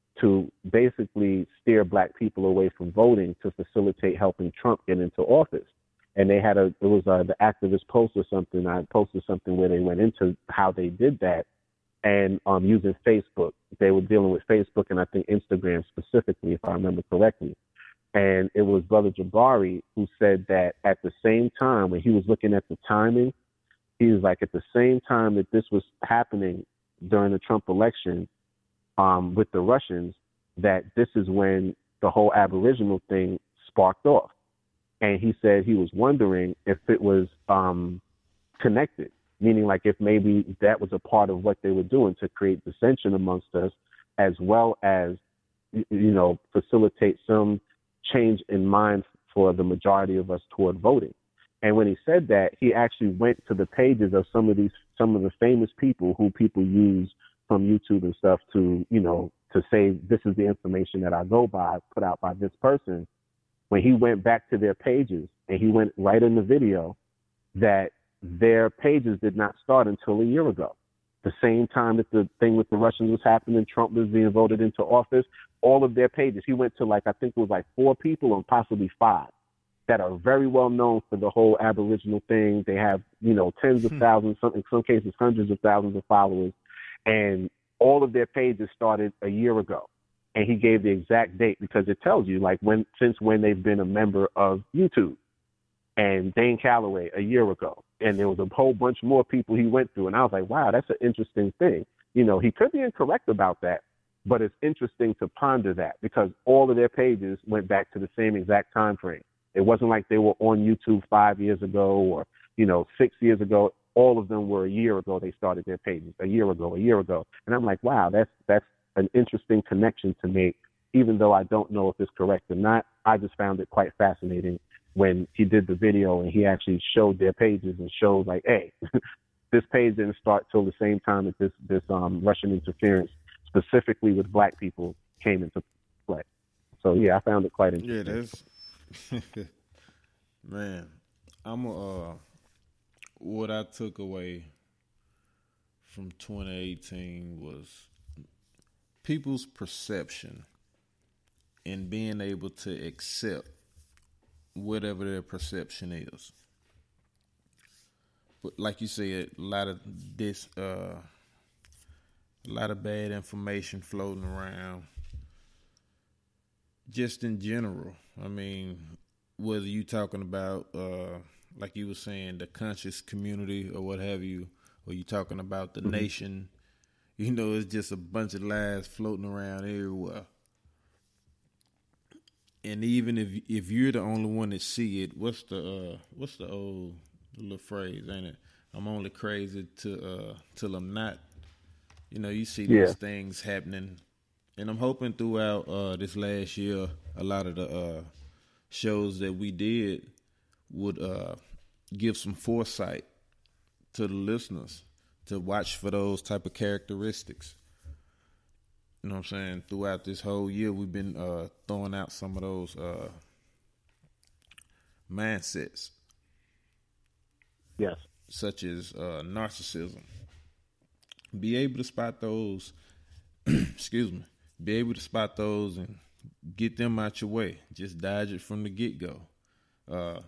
to basically steer black people away from voting to facilitate helping Trump get into office. And they had a, it was uh, the activist post or something. I posted something where they went into how they did that, and um, using Facebook. They were dealing with Facebook and I think Instagram specifically, if I remember correctly. And it was Brother Jabari who said that at the same time, when he was looking at the timing, he was like, at the same time that this was happening during the Trump election um, with the Russians, that this is when the whole Aboriginal thing sparked off. And he said he was wondering if it was um, connected, meaning like if maybe that was a part of what they were doing to create dissension amongst us, as well as, you know, facilitate some change in mind for the majority of us toward voting. And when he said that, he actually went to the pages of some of these, some of the famous people who people use from YouTube and stuff to, you know, to say, this is the information that I go by, put out by this person. When he went back to their pages and he went right in the video that their pages did not start until a year ago. The same time that the thing with the Russians was happening, Trump was being voted into office, all of their pages, he went to like, I think it was like four people or possibly five that are very well known for the whole Aboriginal thing. They have, you know, tens of hmm. thousands, some, in some cases, hundreds of thousands of followers. And all of their pages started a year ago. And he gave the exact date because it tells you like when, since when they've been a member of YouTube. And Dane Calloway a year ago. And there was a whole bunch more people he went through. And I was like, wow, that's an interesting thing. You know, he could be incorrect about that, but it's interesting to ponder that because all of their pages went back to the same exact time frame. It wasn't like they were on YouTube five years ago or, you know, six years ago. All of them were a year ago. They started their pages a year ago, a year ago. And I'm like, wow, that's, that's an interesting connection to make, even though I don't know if it's correct or not. I just found it quite fascinating when he did the video and he actually showed their pages and showed like, hey, this page didn't start till the same time that this, this um, Russian interference specifically with black people came into play. So yeah, I found it quite interesting. Yeah, that's man, I'm a, uh, what I took away from twenty eighteen was people's perception and being able to accept whatever their perception is. But like you said, a lot of this, uh, a lot of bad information floating around. Just in general, I mean, whether you talking about, uh, like you were saying, the conscious community or what have you, or you talking about the mm-hmm. nation, you know, it's just a bunch of lies floating around everywhere. And even if if you're the only one that see it, what's the uh, what's the old little phrase, ain't it? I'm only crazy to uh, till I'm not. You know, you see yeah. these things happening. And I'm hoping throughout uh, this last year, a lot of the uh, shows that we did would uh, give some foresight to the listeners to watch for those type of characteristics. You know what I'm saying? Throughout this whole year, we've been uh, throwing out some of those uh, mindsets. Yes. Such as uh, narcissism. Be able to spot those, excuse me, be able to spot those and get them out your way. Just dodge it from the get-go. Uh,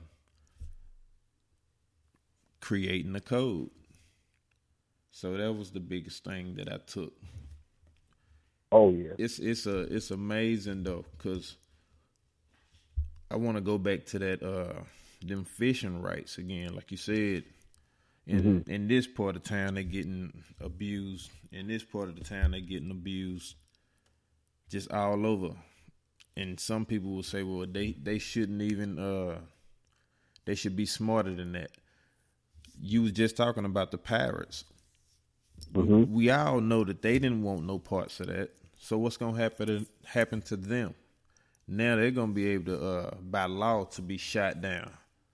creating a code. So that was the biggest thing that I took. Oh yeah. It's it's a it's amazing though, because I want to go back to that uh, them fishing rights again, like you said. In mm-hmm. in this part of town, they're getting abused. In this part of the town, they're getting abused. Just all over. And some people will say, well, they, they shouldn't even, uh, they should be smarter than that. You was just talking about the pirates. Mm-hmm. We all know that they didn't want no parts of that. So what's going to happen to happen to them? Now they're going to be able to, uh, by law, to be shot down.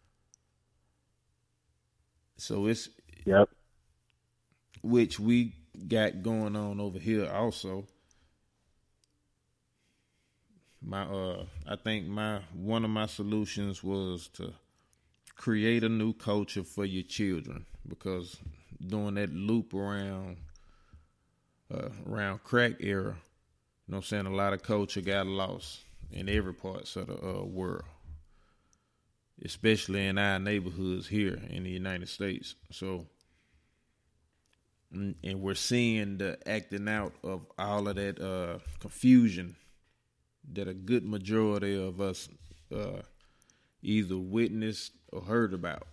So it's, yep. which we got going on over here also. My, uh, I think my one of my solutions was to create a new culture for your children, because doing that loop around, uh, around crack era, you know what I'm saying, a lot of culture got lost in every parts of the uh, world, especially in our neighborhoods here in the United States. So, and we're seeing the acting out of all of that uh, confusion that a good majority of us uh, either witnessed or heard about.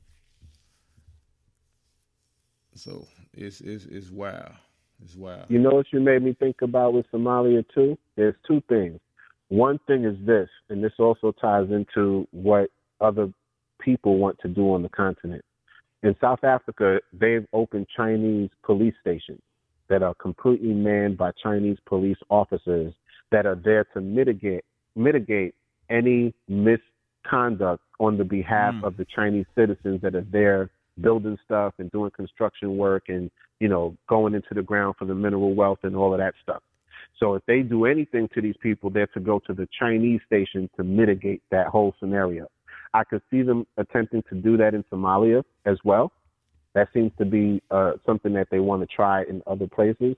So it's it's it's wild. It's wild. You know what you made me think about with Somalia too? There's two things. One thing is this, and this also ties into what other people want to do on the continent. In South Africa, they've opened Chinese police stations that are completely manned by Chinese police officers that are there to mitigate mitigate any misconduct on the behalf mm. of the Chinese citizens that are there building stuff and doing construction work and, you know, going into the ground for the mineral wealth and all of that stuff. So if they do anything to these people, they're to go to the Chinese station to mitigate that whole scenario. I could see them attempting to do that in Somalia as well. That seems to be uh, something that they want to try in other places.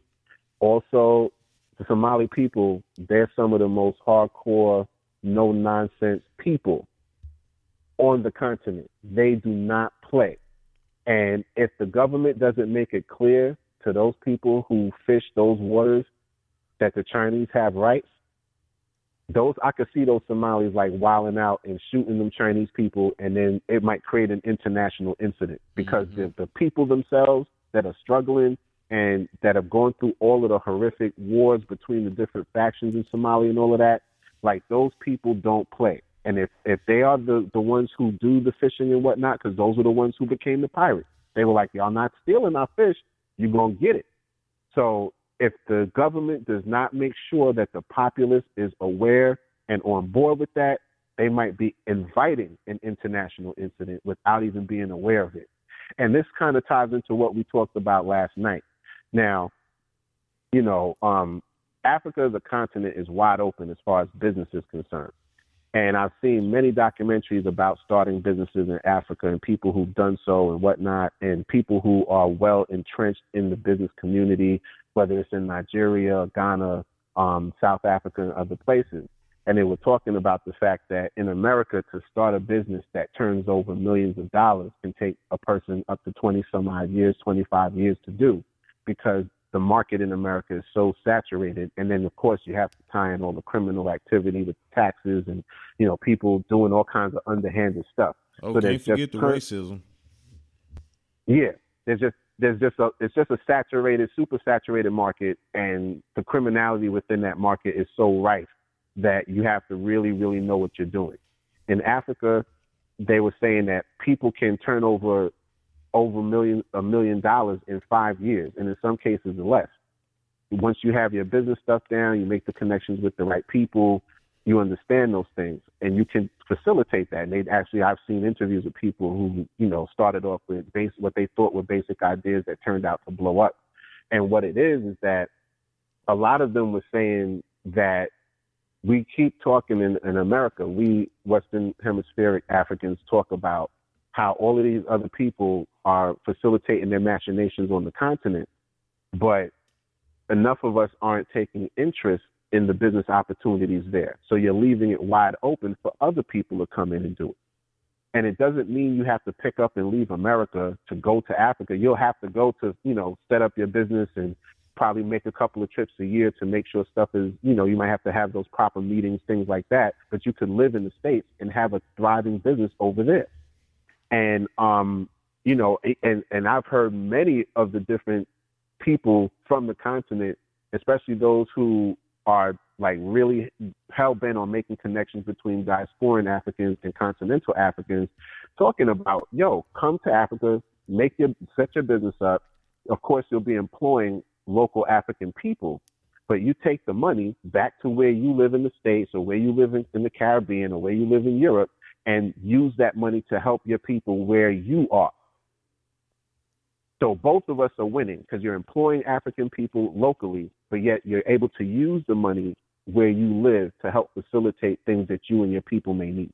Also, the Somali people, they're some of the most hardcore, no-nonsense people on the continent. They do not play. And if the government doesn't make it clear to those people who fish those waters that the Chinese have rights, those I could see those Somalis like wilding out and shooting them Chinese people, and then it might create an international incident because mm-hmm. the, the people themselves that are struggling and that have gone through all of the horrific wars between the different factions in Somalia and all of that, like those people don't play. And if, if they are the, the ones who do the fishing and whatnot, because those were the ones who became the pirates, they were like, y'all not stealing our fish, you're going to get it. So if the government does not make sure that the populace is aware and on board with that, they might be inviting an international incident without even being aware of it. And this kind of ties into what we talked about last night. Now, you know, um, Africa as a continent is wide open as far as business is concerned. And I've seen many documentaries about starting businesses in Africa and people who've done so and whatnot, and people who are well entrenched in the business community, whether it's in Nigeria, Ghana, um, South Africa, and other places. And they were talking about the fact that in America, to start a business that turns over millions of dollars can take a person up to twenty some odd years, twenty-five years to do, because the market in America is so saturated. And then, of course, you have to tie in all the criminal activity with taxes and, you know, people doing all kinds of underhanded stuff. Oh, so can't forget the per- racism. Yeah, there's just there's just a it's just a saturated, super saturated market, and the criminality within that market is so rife that you have to really, really know what you're doing. In Africa, they were saying that people can turn over over a million, a million dollars in five years, and in some cases less. Once you have your business stuff down, you make the connections with the right people, you understand those things, and you can facilitate that. And they actually, I've seen interviews with people who, you know, started off with base, what they thought were basic ideas that turned out to blow up. And what it is is that a lot of them were saying that we keep talking in, in America, we Western Hemispheric Africans talk about how all of these other people are facilitating their machinations on the continent, but enough of us aren't taking interest in the business opportunities there. So you're leaving it wide open for other people to come in and do it. And it doesn't mean you have to pick up and leave America to go to Africa. You'll have to go to, you know, set up your business and probably make a couple of trips a year to make sure stuff is, you know, you might have to have those proper meetings, things like that. But you could live in the States and have a thriving business over there. And, um, you know, and, and I've heard many of the different people from the continent, especially those who are like really hell bent on making connections between diasporan Africans and continental Africans, talking about, yo, come to Africa, make your, set your business up. Of course, you'll be employing local African people, but you take the money back to where you live in the States or where you live in, in the Caribbean or where you live in Europe and use that money to help your people where you are. So both of us are winning because you're employing African people locally, but yet you're able to use the money where you live to help facilitate things that you and your people may need.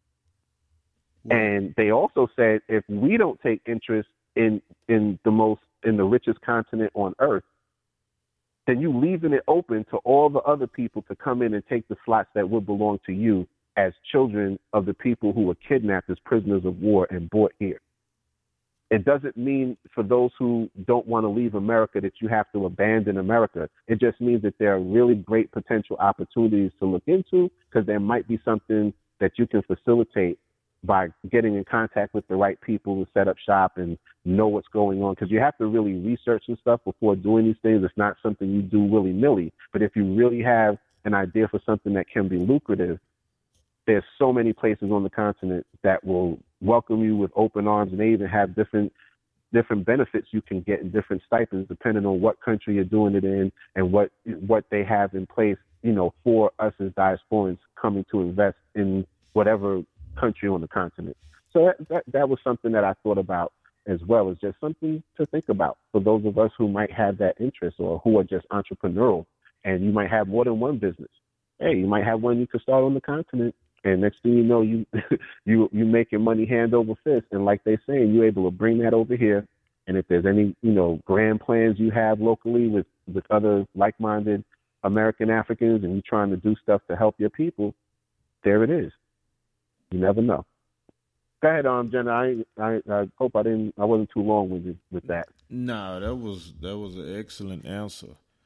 Wow. And they also said, if we don't take interest in, in the most, in the richest continent on earth, then you leaving it open to all the other people to come in and take the slots that would belong to you as children of the people who were kidnapped as prisoners of war and brought here. It doesn't mean for those who don't want to leave America that you have to abandon America. It just means that there are really great potential opportunities to look into because there might be something that you can facilitate by getting in contact with the right people who set up shop and know what's going on. Because you have to really research and stuff before doing these things. It's not something you do willy-nilly. But if you really have an idea for something that can be lucrative, there's so many places on the continent that will welcome you with open arms, and they even have different different benefits you can get in different stipends depending on what country you're doing it in and what what they have in place, you know, for us as diasporans coming to invest in whatever country on the continent. So that, that, that was something that I thought about as well, as just something to think about for those of us who might have that interest or who are just entrepreneurial, and you might have more than one business. Hey, you might have one you could start on the continent. And next thing you know, you you you making money hand over fist, and like they saying, you're able to bring that over here. And if there's any, you know, grand plans you have locally with with other like-minded American Africans, and you're trying to do stuff to help your people, there it is. You never know. Go ahead, um, Jenna. I I, I hope I didn't. I wasn't too long with you with that. No, that was that was an excellent answer.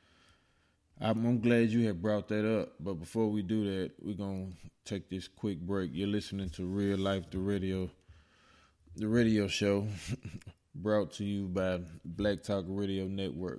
I'm, I'm glad you had brought that up. But before we do that, we're gonna take this quick break. You're listening to Real Life, the radio, the radio show, brought to you by Black Talk Radio Network.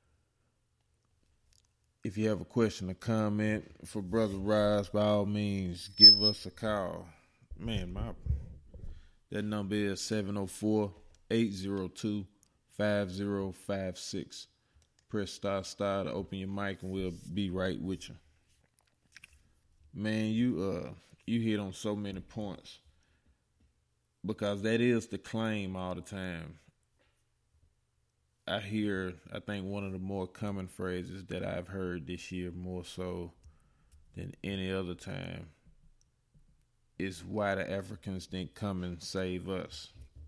If you have a question or comment for Brother Rise, by all means, give us a call. Man, my that number is seven oh four, eight oh two, five oh five six. Press star star to open your mic, and we'll be right with you. Man, you uh you hit on so many points, because that is the claim all the time. I hear, I think one of the more common phrases that I've heard this year more so than any other time is why the Africans didn't come and save us.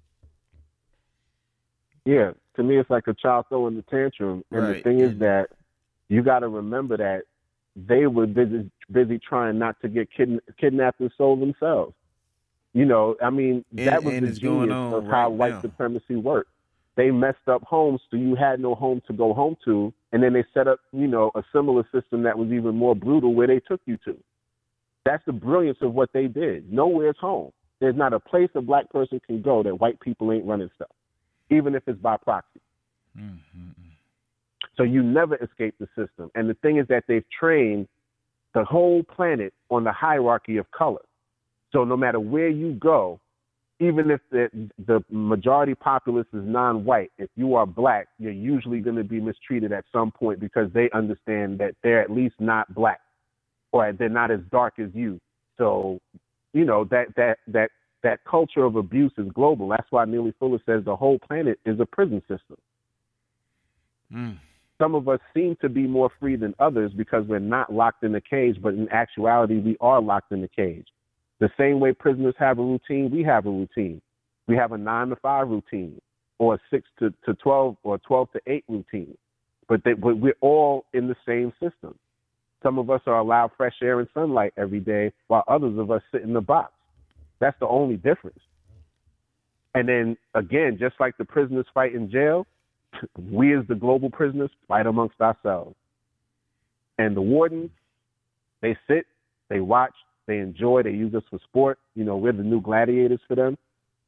Yeah, to me, it's like a child throwing the tantrum. And right. The thing is that you got to remember that they were busy, busy trying not to get kidna- kidnapped and sold themselves. You know, I mean, and, that was and the genius of right how white now. supremacy worked. They messed up homes, so you had no home to go home to, and then they set up, you know, a similar system that was even more brutal where they took you to. That's the brilliance of what they did. Nowhere's home. There's not a place a black person can go that white people ain't running stuff, even if it's by proxy. Mm-hmm. So you never escape the system. And the thing is that they've trained the whole planet on the hierarchy of color. So no matter where you go, even if the, the majority populace is non-white, if you are black, you're usually going to be mistreated at some point because they understand that they're at least not black or they're not as dark as you. So, you know, that that that that culture of abuse is global. That's why Neely Fuller says the whole planet is a prison system. Mm. Some of us seem to be more free than others because we're not locked in a cage, but in actuality, we are locked in a cage. The same way prisoners have a routine, we have a routine. We have a nine to five routine, or a six to, to twelve, or twelve to eight routine. But, they, but we're all in the same system. Some of us are allowed fresh air and sunlight every day, while others of us sit in the box. That's the only difference. And then again, just like the prisoners fight in jail, we as the global prisoners fight amongst ourselves. And the wardens, they sit, they watch, they enjoy, they use us for sport. You know, we're the new gladiators for them.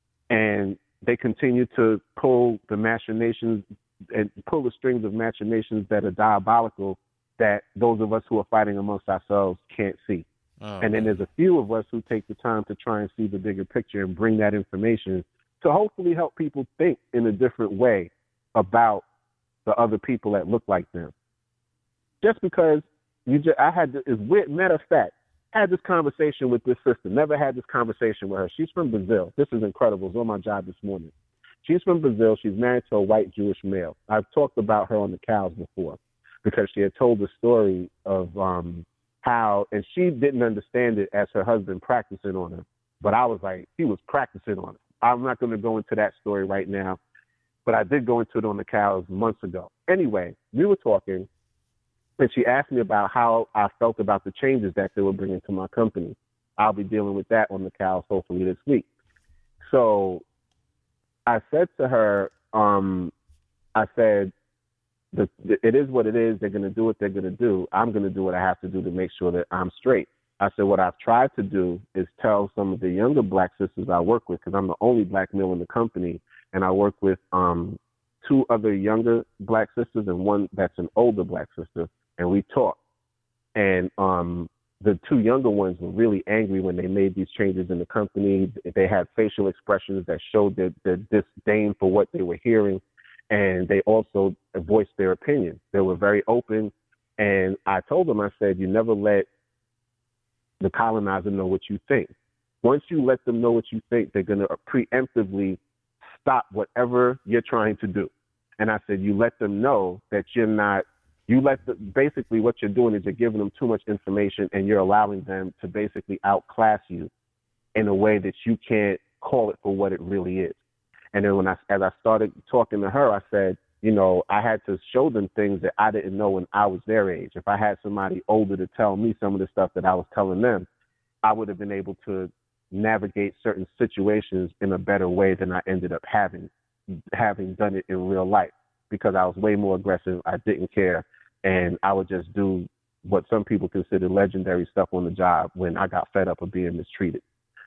And they continue to pull the machinations and pull the strings of machinations that are diabolical that those of us who are fighting amongst ourselves can't see. Oh, and then there's a few of us who take the time to try and see the bigger picture and bring that information to hopefully help people think in a different way about the other people that look like them. Just because you just, I had, is weird, matter of fact, I had this conversation with this sister, never had this conversation with her. She's from Brazil. This is incredible. It's on my job this morning. She's from Brazil. She's married to a white Jewish male. I've talked about her on the cows before because she had told the story of um, how, and she didn't understand it as her husband practicing on her, but I was like, he was practicing on her. I'm not going to go into that story right now, but I did go into it on the cows months ago. Anyway, we were talking, and she asked me about how I felt about the changes that they were bringing to my company. I'll be dealing with that on the cows hopefully this week. So I said to her, um, I said, the, the, it is what it is. They're going to do what they're going to do. I'm going to do what I have to do to make sure that I'm straight. I said, what I've tried to do is tell some of the younger black sisters I work with, because I'm the only black male in the company, and I work with um, two other younger black sisters and one that's an older black sister, and we talk. And um, the two younger ones were really angry when they made these changes in the company. They had facial expressions that showed their, their disdain for what they were hearing, and they also voiced their opinion. They were very open, and I told them, I said, you never let the colonizer know what you think. Once you let them know what you think, they're going to preemptively stop whatever you're trying to do. And I said, you let them know that you're not, you let the, basically what you're doing is you're giving them too much information and you're allowing them to basically outclass you in a way that you can't call it for what it really is. And then when I, as I started talking to her, I said, you know, I had to show them things that I didn't know when I was their age. If I had somebody older to tell me some of the stuff that I was telling them, I would have been able to navigate certain situations in a better way than I ended up having, having done it in real life, because I was way more aggressive. I didn't care. And I would just do what some people consider legendary stuff on the job when I got fed up of being mistreated.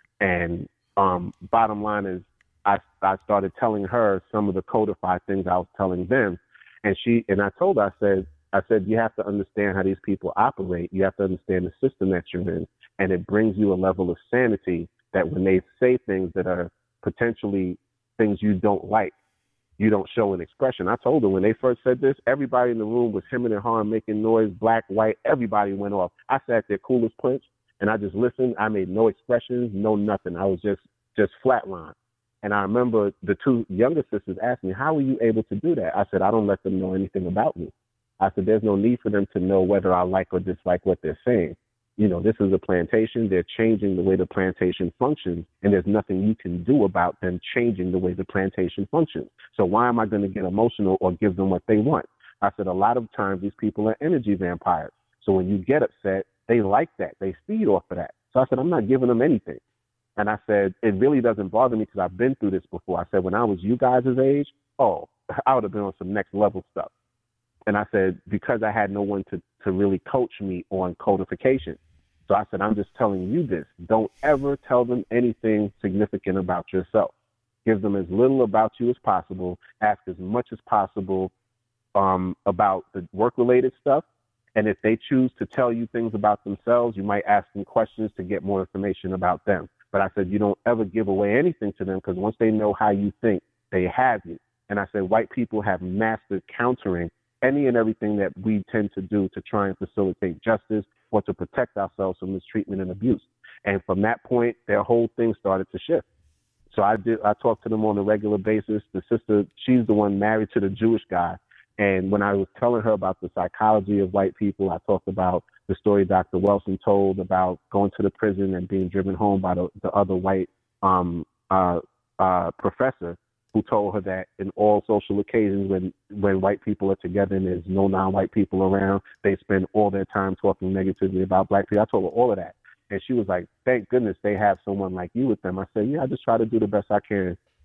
And um, bottom line is, I, I started telling her some of the codified things I was telling them. And she, and I told her, I said, I said, you have to understand how these people operate. You have to understand the system that you're in. And it brings you a level of sanity that when they say things that are potentially things you don't like, you don't show an expression. I told her when they first said this, everybody in the room was hemming and hawing, making noise, black, white, everybody went off. I sat there cool as punch and I just listened. I made no expressions, no nothing. I was just, just flatline. And I remember the two younger sisters asked me, how were you able to do that? I said, I don't let them know anything about me. I said, there's no need for them to know whether I like or dislike what they're saying. You know, this is a plantation. They're changing the way the plantation functions, and there's nothing you can do about them changing the way the plantation functions. So why am I going to get emotional or give them what they want? I said, a lot of times these people are energy vampires. So when you get upset, they like that. They feed off of that. So I said, I'm not giving them anything. And I said, it really doesn't bother me because I've been through this before. I said, when I was you guys' age, oh, I would have been on some next level stuff. And I said, because I had no one to, to really coach me on codification. So I said, I'm just telling you this. Don't ever tell them anything significant about yourself. Give them as little about you as possible. Ask as much as possible um, about the work-related stuff. And if they choose to tell you things about themselves, you might ask them questions to get more information about them. But I said, you don't ever give away anything to them, because once they know how you think, they have you. And I said, white people have mastered countering any and everything that we tend to do to try and facilitate justice or to protect ourselves from mistreatment and abuse. And from that point, their whole thing started to shift. So I did. I talked to them on a regular basis. The sister, she's the one married to the Jewish guy. And when I was telling her about the psychology of white people, I talked about the story Doctor Wilson told about going to the prison and being driven home by the, the other white um, uh, uh, professor who told her that in all social occasions when, when white people are together and there's no non-white people around, they spend all their time talking negatively about black people. I told her all of that. And she was like, thank goodness they have someone like you with them. I said, yeah, I just try to do the best I can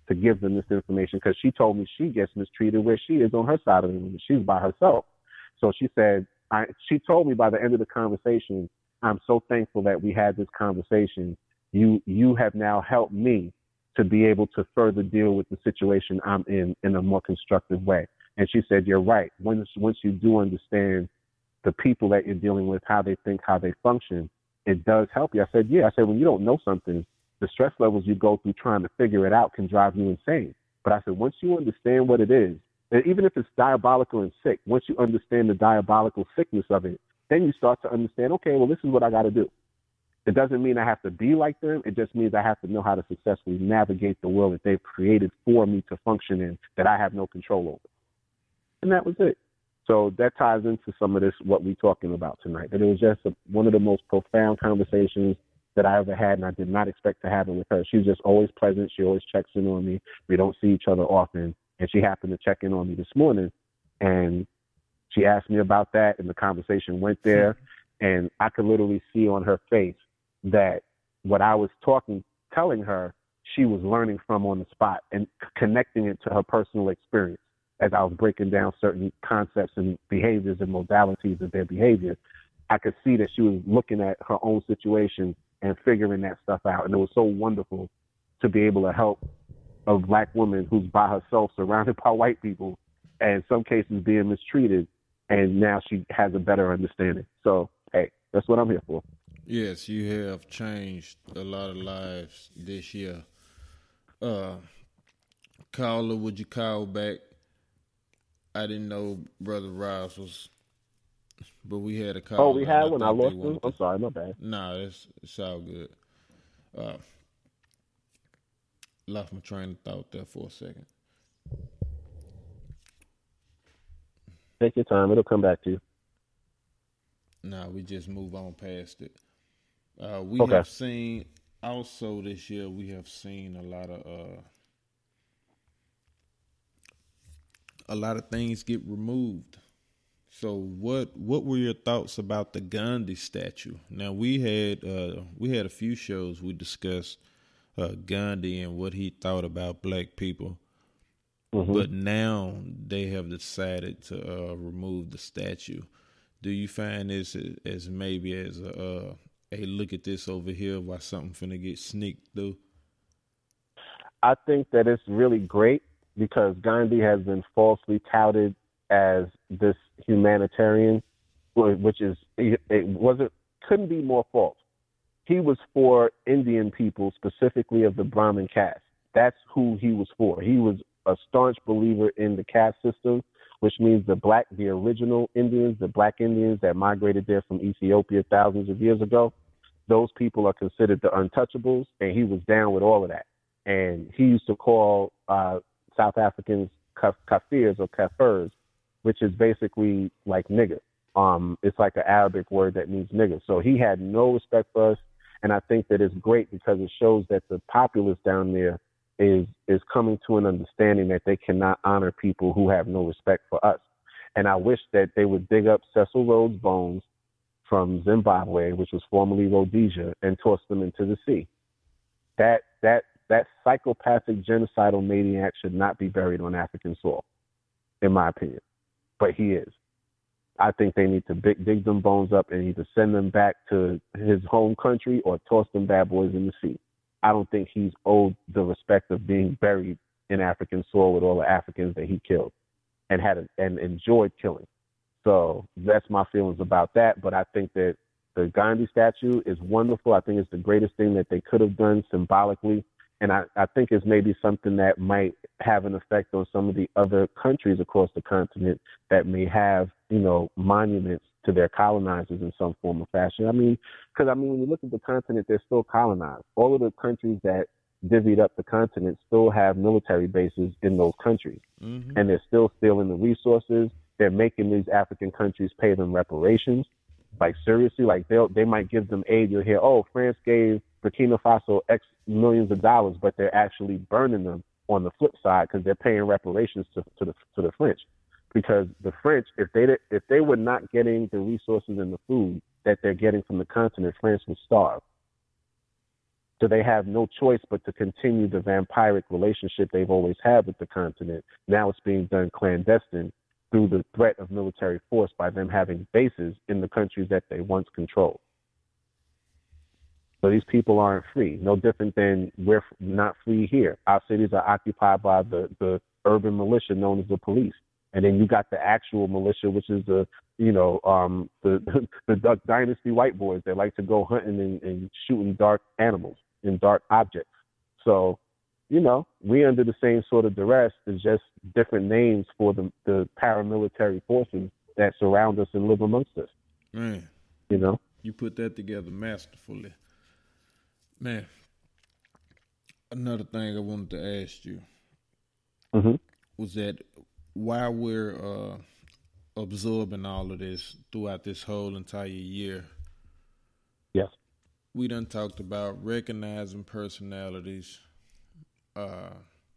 to give them this information, because she told me she gets mistreated where she is on her side of the room. She's by herself. So she said, I, she told me by the end of the conversation, I'm so thankful that we had this conversation. You, you have now helped me to be able to further deal with the situation I'm in in a more constructive way. And she said, you're right. Once, once you do understand the people that you're dealing with, how they think, how they function, it does help you. I said, yeah. I said, when you don't know something, the stress levels you go through trying to figure it out can drive you insane. But I said, once you understand what it is, and even if it's diabolical and sick, once you understand the diabolical sickness of it, then you start to understand, okay, well, this is what I got to do. It doesn't mean I have to be like them. It just means I have to know how to successfully navigate the world that they've created for me to function in, that I have no control over. And that was it. So that ties into some of this, what we're talking about tonight. That it was just a, one of the most profound conversations that I ever had, and I did not expect to have it with her. She's just always pleasant. She always checks in on me. We don't see each other often. And she happened to check in on me this morning, and she asked me about that, and the conversation went there. And I could literally see on her face that what I was talking, telling her, she was learning from on the spot and c- connecting it to her personal experience as I was breaking down certain concepts and behaviors and modalities of their behavior. I could see that she was looking at her own situation and figuring that stuff out. And it was so wonderful to be able to help a black woman who's by herself, surrounded by white people, and in some cases being mistreated. And now she has a better understanding. So, hey, that's what I'm here for. Yes, you have changed a lot of lives this year. Uh, caller, would you call back? I didn't know Brother Ross was, but we had a call. Oh, we had one. I lost him. I'm sorry, my bad. No, nah, it's it's all good. Uh, lost my train of thought there for a second. Take your time. It'll come back to you. Nah, we just move on past it. Uh, we okay. have seen also this year. We have seen a lot of uh, a lot of things get removed. So, what what were your thoughts about the Gandhi statue? Now, we had uh, we had a few shows we discussed uh, Gandhi and what he thought about black people, mm-hmm. but now they have decided to uh, remove the statue. Do you find this as maybe as a uh, hey, look at this over here, why something finna get sneaked through? I think that it's really great because Gandhi has been falsely touted as this humanitarian, which is, it wasn't, couldn't be more false. He was for Indian people, specifically of the Brahmin caste. That's who he was for. He was a staunch believer in the caste system, which means the black, the original Indians, the black Indians that migrated there from Ethiopia thousands of years ago, those people are considered the untouchables, and he was down with all of that. And he used to call uh, South Africans kafirs or kafirs, which is basically like nigger. Um, it's like an Arabic word that means nigger. So he had no respect for us, and I think that it's great because it shows that the populace down there is is coming to an understanding that they cannot honor people who have no respect for us. And I wish that they would dig up Cecil Rhodes' bones from Zimbabwe, which was formerly Rhodesia, and toss them into the sea. That that that psychopathic genocidal maniac should not be buried on African soil, in my opinion. But he is. I think they need to dig, dig them bones up and either send them back to his home country or toss them bad boys in the sea. I don't think he's owed the respect of being buried in African soil with all the Africans that he killed and had a, and enjoyed killing. So that's my feelings about that. But I think that the Gandhi statue is wonderful. I think it's the greatest thing that they could have done symbolically. And I, I think it's maybe something that might have an effect on some of the other countries across the continent that may have, you know, monuments to their colonizers in some form or fashion. I mean, because, I mean, when you look at the continent, they're still colonized. All of the countries that divvied up the continent still have military bases in those countries. Mm-hmm. And they're still stealing the resources. They're making these African countries pay them reparations. Like, seriously, like they they might give them aid. You'll hear, oh, France gave Burkina Faso X millions of dollars, but they're actually burning them on the flip side because they're paying reparations to, to the to the French. Because the French, if they if they were not getting the resources and the food that they're getting from the continent, France would starve. So they have no choice but to continue the vampiric relationship they've always had with the continent. Now it's being done clandestine through the threat of military force by them having bases in the countries that they once controlled. So these people aren't free, no different than we're not free here. Our cities are occupied by the, the urban militia known as the police. And then you got the actual militia, which is the, you know, um, the, the Duck Dynasty white boys that like to go hunting and, and shooting dark animals and dark objects. So, you know, we under the same sort of duress. It's just different names for the, the paramilitary forces that surround us and live amongst us. Man, you know, you put that together masterfully. Man, another thing I wanted to ask you mm-hmm. was that while we're uh, absorbing all of this throughout this whole entire year, yes, we done talked about recognizing personalities, uh,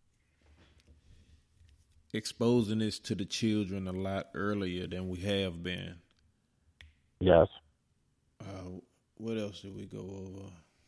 exposing this to the children a lot earlier than we have been. Yes. Uh, what else did we go over?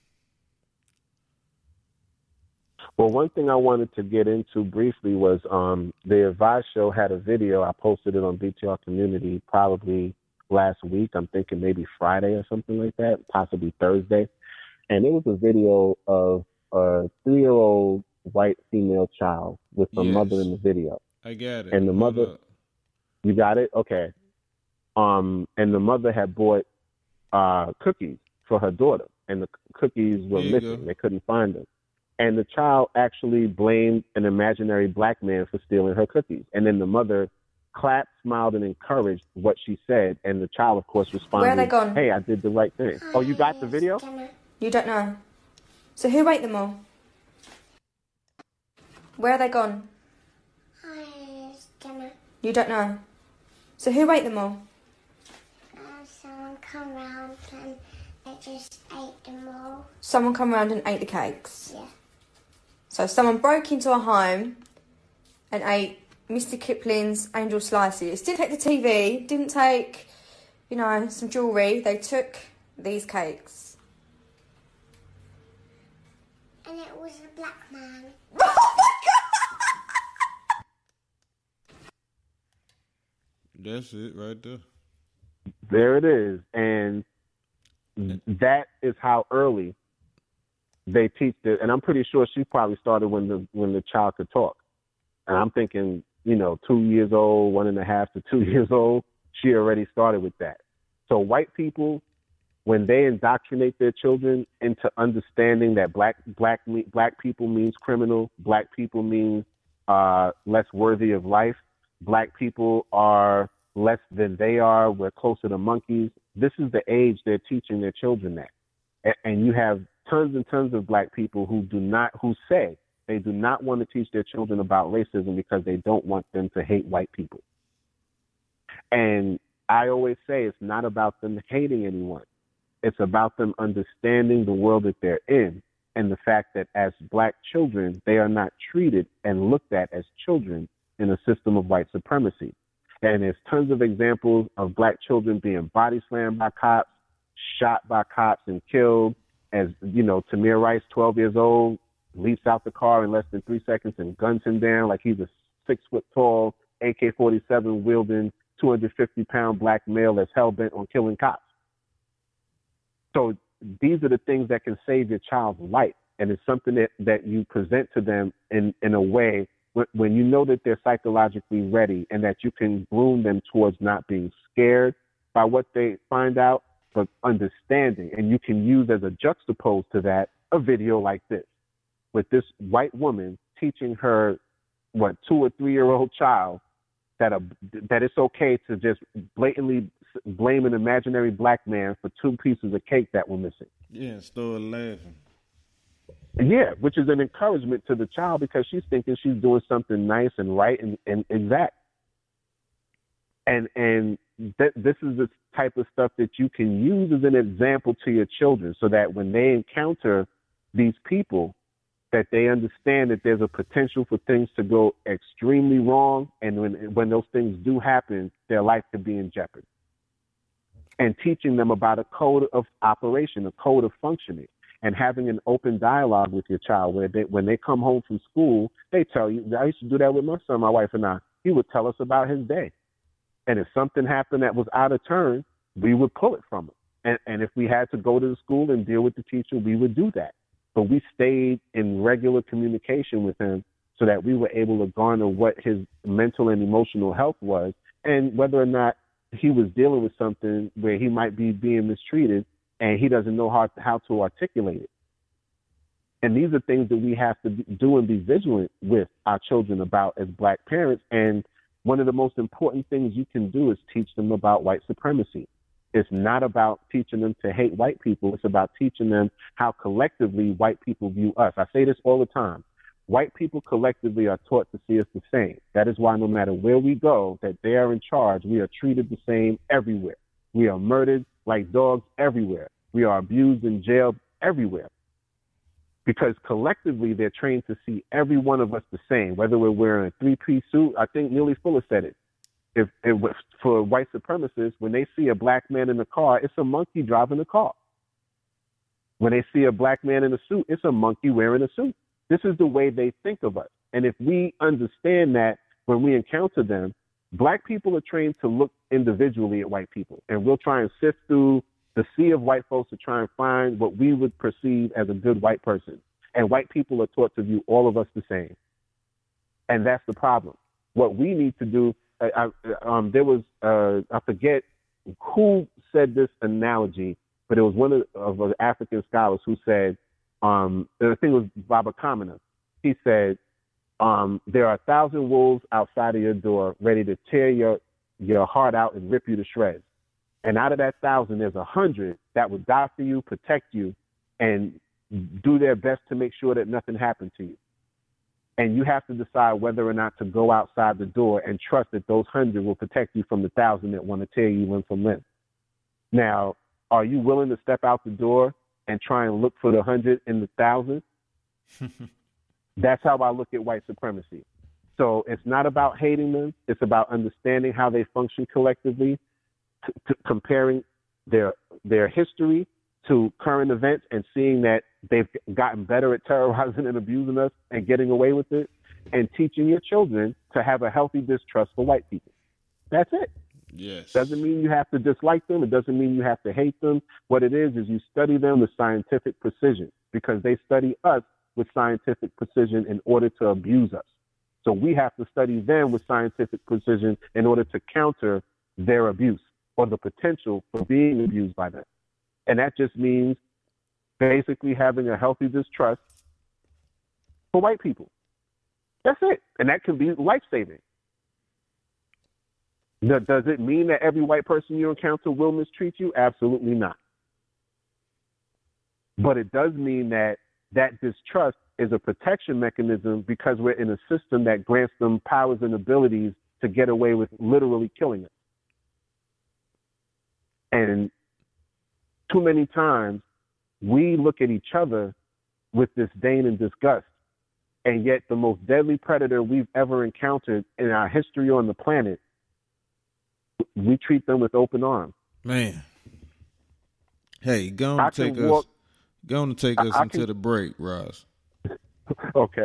Well, one thing I wanted to get into briefly was um, the Advice Show had a video. I posted it on B T R Community probably last week. I'm thinking maybe Friday or something like that, possibly Thursday. And it was a video of a three-year-old white female child with the yes. mother in the video. I got it. And the mother, you got it? Okay. Um, and the mother had bought uh, cookies for her daughter, and the cookies were missing. Go. They couldn't find them. And the child actually blamed an imaginary black man for stealing her cookies. And then the mother clapped, smiled, and encouraged what she said. And the child, of course, responded, Where are they gone? Hey, I did the right thing. Oh, you got the video? You don't know. So who ate them all? Where are they gone? You don't know. So who ate them all? Uh, someone come round and they just ate them all. Someone come round and ate the cakes? Yeah. So someone broke into a home and ate Mister Kipling's Angel Slices. Didn't take the T V, didn't take, you know, some jewellery. They took these cakes. And it was a black man. Oh my God! That's it right there. There it is. And that is how early they teach it. And I'm pretty sure she probably started when the when the child could talk. And I'm thinking, you know, two years old, one and a half to two years old, she already started with that. So white people, when they indoctrinate their children into understanding that black black black people means criminal, black people means uh, less worthy of life, black people are less than they are, we're closer to monkeys. This is the age they're teaching their children that. And, and you have tons and tons of black people who do not, who say they do not want to teach their children about racism because they don't want them to hate white people. And I always say it's not about them hating anyone. It's about them understanding the world that they're in and the fact that as black children, they are not treated and looked at as children in a system of white supremacy. And there's tons of examples of black children being body slammed by cops, shot by cops and killed. As, you know, Tamir Rice, twelve years old, leaps out the car in less than three seconds and guns him down like he's a six foot tall, A K forty-seven wielding, two hundred fifty pound black male that's hell bent on killing cops. So these are the things that can save your child's life. And it's something that, that you present to them in, in a way when, when you know that they're psychologically ready and that you can groom them towards not being scared by what they find out, but understanding. And you can use as a juxtapose to that a video like this with this white woman teaching her, what, two or three year old child that a, that it's okay to just blatantly blame an imaginary black man for two pieces of cake that were missing. Yeah, start laughing. Yeah, which is an encouragement to the child because she's thinking she's doing something nice and right and, and exact. And and th- this is the type of stuff that you can use as an example to your children so that when they encounter these people, that they understand that there's a potential for things to go extremely wrong. And when when those things do happen, their life could be in jeopardy. And teaching them about a code of operation, a code of functioning. and having an open dialogue with your child where they, when they come home from school, they tell you. I used to do that with my son, my wife and I. He would tell us about his day. And if something happened that was out of turn, we would pull it from him. And, and if we had to go to the school and deal with the teacher, we would do that. But we stayed in regular communication with him so that we were able to garner what his mental and emotional health was, and whether or not he was dealing with something where he might be being mistreated and he doesn't know how, how to articulate it. And these are things that we have to do and be vigilant with our children about as Black parents. And one of the most important things you can do is teach them about white supremacy. It's not about teaching them to hate white people. It's about teaching them how collectively white people view us. I say this all the time. White people collectively are taught to see us the same. That is why no matter where we go, that they are in charge, we are treated the same everywhere. We are murdered like dogs everywhere. We are abused and jailed everywhere. Because collectively, they're trained to see every one of us the same, whether we're wearing a three-piece suit. I think Neely Fuller said it. If it was for white supremacists, when they see a Black man in a car, it's a monkey driving the car. When they see a Black man in a suit, it's a monkey wearing a suit. This is the way they think of us. And if we understand that when we encounter them, Black people are trained to look individually at white people. And we'll try and sift through the sea of white folks to try and find what we would perceive as a good white person. And white people are taught to view all of us the same. And that's the problem. What we need to do, I, I, um, there was, uh, I forget who said this analogy, but it was one of, of the African scholars who said, um, I think it was Baba Kamina. He said, um, there are a thousand wolves outside of your door ready to tear your, your heart out and rip you to shreds. And out of that thousand, there's a hundred that would die for you, protect you, and do their best to make sure that nothing happened to you. And you have to decide whether or not to go outside the door and trust that those hundred will protect you from the thousand that want to tear you limb from limb. Now, are you willing to step out the door and try and look for the hundred in the thousand? That's how I look at white supremacy. So it's not about hating them. It's about understanding how they function collectively, t- t- comparing their their history to current events and seeing that they've gotten better at terrorizing and abusing us and getting away with it, and teaching your children to have a healthy distrust for white people. That's it. Yes. Doesn't mean you have to dislike them. It doesn't mean you have to hate them. What it is is you study them with scientific precision, because they study us with scientific precision in order to abuse us. So we have to study them with scientific precision in order to counter their abuse or the potential for being abused by them. And that just means basically having a healthy distrust for white people. That's it. And that can be life-saving. Now, does it mean that every white person you encounter will mistreat you? Absolutely not. But it does mean that that distrust is a protection mechanism, because we're in a system that grants them powers and abilities to get away with literally killing us. And too many times we look at each other with disdain and disgust, and yet the most deadly predator we've ever encountered in our history on the planet, we treat them with open arms. Man. Hey, go on to take us walk, go on to take us I, I into can, the break, Ross. Okay.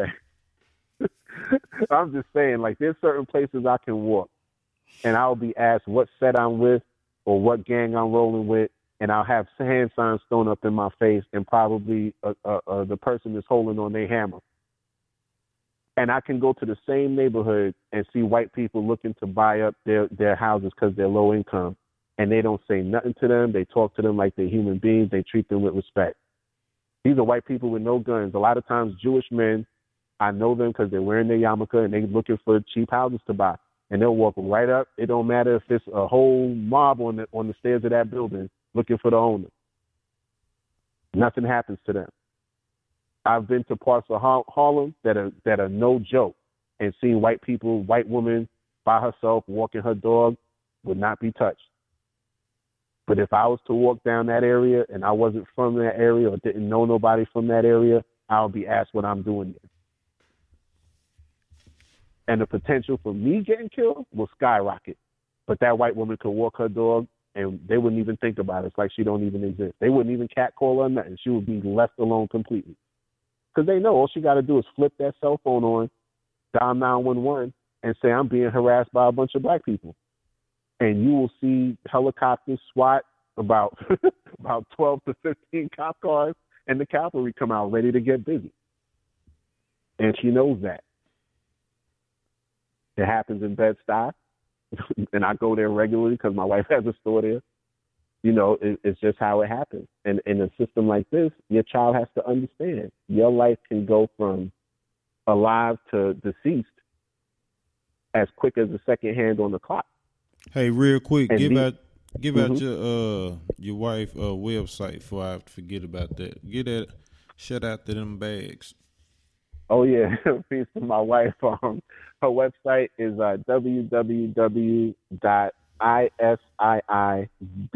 I'm just saying, like, there's certain places I can walk and I'll be asked what set I'm with or what gang I'm rolling with, and I'll have hand signs thrown up in my face, and probably uh, uh, uh, the person is holding on their hammer. And I can go to the same neighborhood and see white people looking to buy up their, their houses because they're low income, and they don't say nothing to them. They talk to them like they're human beings. They treat them with respect. These are white people with no guns. A lot of times Jewish men, I know them because they're wearing their yarmulke and they're looking for cheap houses to buy. And they'll walk right up. It don't matter if it's a whole mob on the, on the stairs of that building looking for the owner. Nothing happens to them. I've been to parts of Harlem that are that are no joke, and seen white people, white woman by herself walking her dog, would not be touched. But if I was to walk down that area and I wasn't from that area or didn't know nobody from that area, I would be asked what I'm doing there. And the potential for me getting killed will skyrocket. But that white woman could walk her dog and they wouldn't even think about it. It's like she don't even exist. They wouldn't even catcall her or nothing. She would be left alone completely. Because they know all she got to do is flip that cell phone on, dial nine one one, and say, I'm being harassed by a bunch of black people. And you will see helicopters, SWAT, about about twelve to fifteen cop cars, and the cavalry come out ready to get busy. And she knows that. It happens in Bed-Stuy, and I go there regularly because my wife has a store there. You know, it, it's just how it happens. And in a system like this, your child has to understand your life can go from alive to deceased as quick as a second hand on the clock. Hey, real quick, And give the- out give Mhm. out your uh your wife uh website before I forget about that. Get that shout out to them bags. Oh yeah, peace to my wife. Um, her website is uh, w w w dot i s i i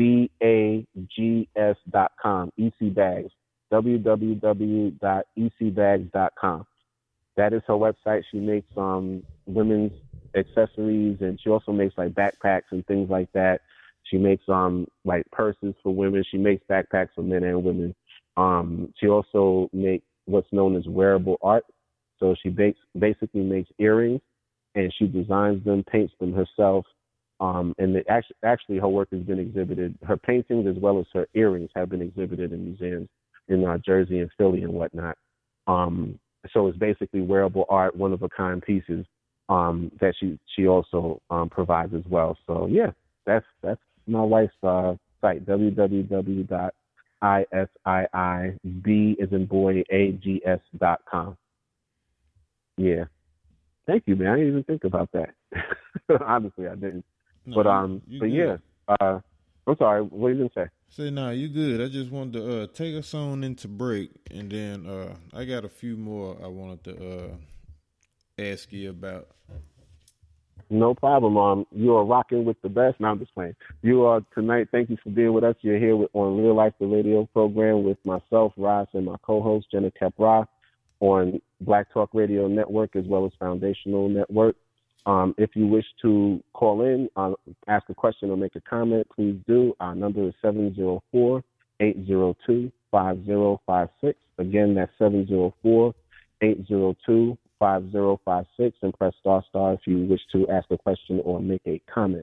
bags dot com. E C Bags. w w w dot e c bags dot com. That is her website. She makes um women's accessories, and she also makes like backpacks and things like that. She makes um like purses for women. She makes backpacks for men and women. Um, she also makes what's known as wearable art. So she bakes, basically makes earrings, and she designs them, paints them herself. Um, and the, actually, actually, her work has been exhibited. Her paintings as well as her earrings have been exhibited in museums in uh, Jersey and Philly and whatnot. Um, so it's basically wearable art, one of a kind pieces um, that she she also um, provides as well. So yeah, that's that's my wife's uh, site, w w w dot i s i i b as in boy a g s dot com. Yeah. Thank you, man. I didn't even think about that. Honestly, I didn't. No, but you- um, you but good. yeah. Uh, I'm sorry. What are you gonna say? Say nah, you good. I just wanted to uh take us on into break, and then uh I got a few more I wanted to uh ask you about. No problem. Um, you are rocking with the best. No, I'm just playing. You are tonight. Thank you for being with us. You're here with, on Real Life, the radio program with myself, Ross, and my co-host Jenna Kepra on Black Talk Radio Network as well as Foundational Network. Um, if you wish to call in, uh, ask a question or make a comment, please do. Our number is seven zero four, eight zero two, five zero five six. Again, that's seven zero four, eight zero two, five zero five six, and press star star if you wish to ask a question or make a comment.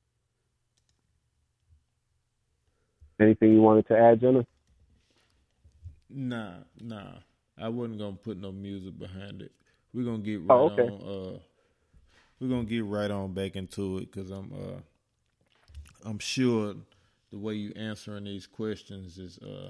Anything you wanted to add, Jenna? Nah, nah. I wasn't gonna put no music behind it. We're gonna get right Oh, okay. on. Uh, we're gonna get right on back into it because I'm. Uh, I'm sure the way you answering these questions is. Uh,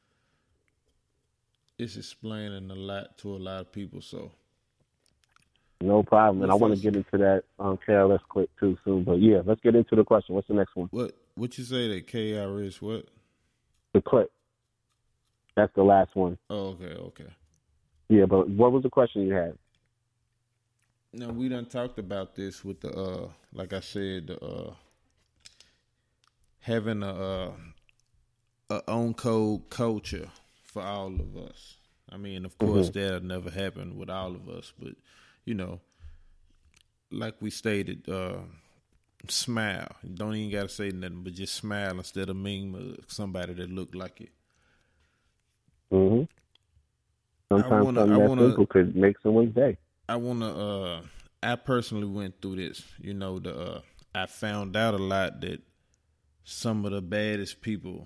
it's explaining a lot to a lot of people. So. No problem. And I What's want to this? get into that um, K R S quick too soon. But yeah, let's get into the question. What's the next one? What what you say that K R S what? The clip. That's the last one. Oh, okay, okay. Yeah, but what was the question you had? Now we done talked about this with the uh like I said, the uh having a uh a own code culture for all of us. I mean, of course Mm-hmm. that'll never happen with all of us, but you know, like we stated, uh smile. Don't even gotta say nothing, but just smile instead of mean mug somebody that look like you. Mm-hmm. Sometimes wanna- something I that wanna- simple could make someone's day. I wanna uh I personally went through this. You know, the uh I found out a lot that some of the baddest people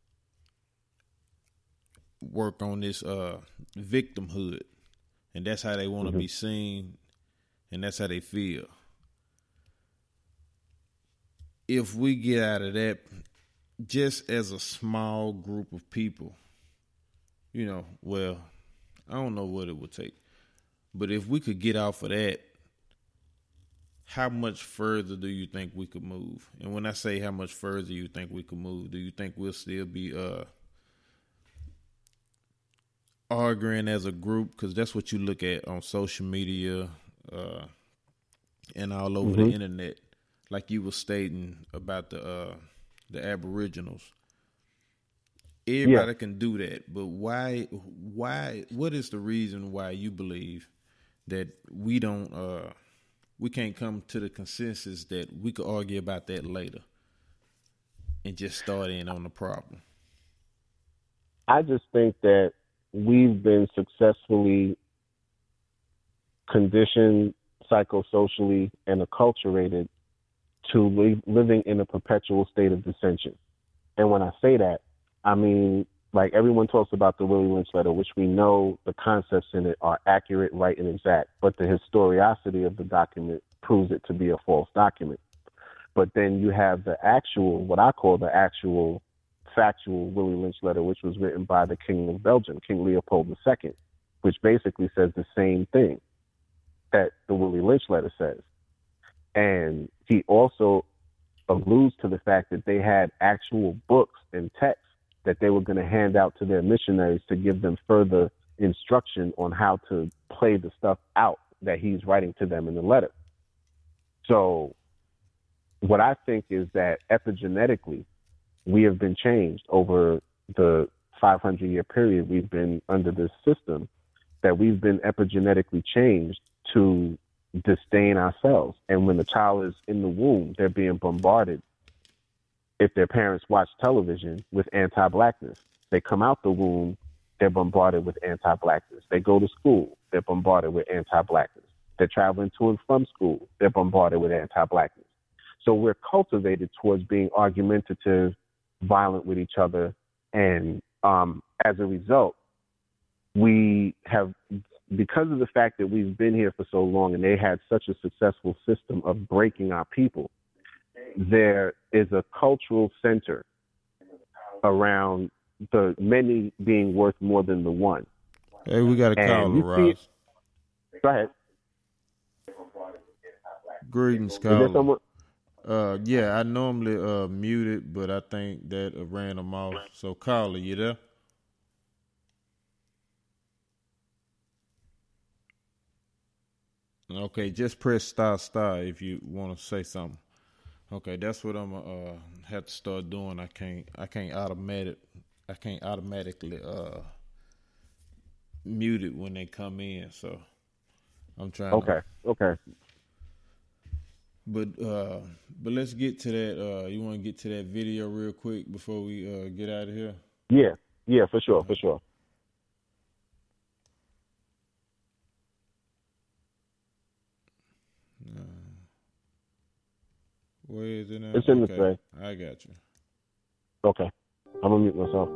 work on this uh victimhood, and that's how they want to Mhm. be seen, and that's how they feel. If we get out of that, just as a small group of people, you know, well, I don't know what it would take, but if we could get off of that, how much further do you think we could move? And when I say how much further you think we could move, do you think we'll still be uh, arguing as a group? Because that's what you look at on social media uh, and all over Mhm. the internet. Like you were stating about the uh, the Aboriginals. Everybody can do that, but why? Why? What is the reason why you believe that we don't? Uh, we can't come to the consensus that we could argue about that later, and just start in on the problem? I just think that we've been successfully conditioned psychosocially and acculturated to live, living in a perpetual state of dissension. And when I say that, I mean, like everyone talks about the Willie Lynch letter, which we know the concepts in it are accurate, right, and exact, but the historicity of the document proves it to be a false document. But then you have the actual, what I call the actual factual Willie Lynch letter, which was written by the King of Belgium, King Leopold the Second, which basically says the same thing that the Willie Lynch letter says. And he also alludes to the fact that they had actual books and texts that they were going to hand out to their missionaries to give them further instruction on how to play the stuff out that he's writing to them in the letter. So what I think is that epigenetically, we have been changed over the five hundred year period we've been under this system, that we've been epigenetically changed to disdain ourselves. And when the child is in the womb, they're being bombarded, if their parents watch television, with anti-blackness. They come out the womb, they're bombarded with anti-blackness. They go to school, they're bombarded with anti-blackness. They're traveling to and from school, they're bombarded with anti-blackness. So we're cultivated towards being argumentative, violent with each other. And um, as a result, we have, because of the fact that we've been here for so long and they had such a successful system of breaking our people, there is a cultural center around the many being worth more than the one. Hey, we got a caller, Ross. Go ahead. Greetings, caller. Uh, yeah, I normally uh, mute it, but I think that uh, ran them off. So, caller, you there? Okay, just press star star if you want to say something. Okay, that's what I'm uh have to start doing. I can't I can't automatic I can't automatically uh mute it when they come in. So I'm trying. Okay. To, okay. But uh, but let's get to that. Uh, you want to get to that video real quick before we uh, get out of here? Yeah. Yeah, for sure, for sure. Uh, where is it now? It's in okay. the tray. I got you. Okay. I'm going to mute myself.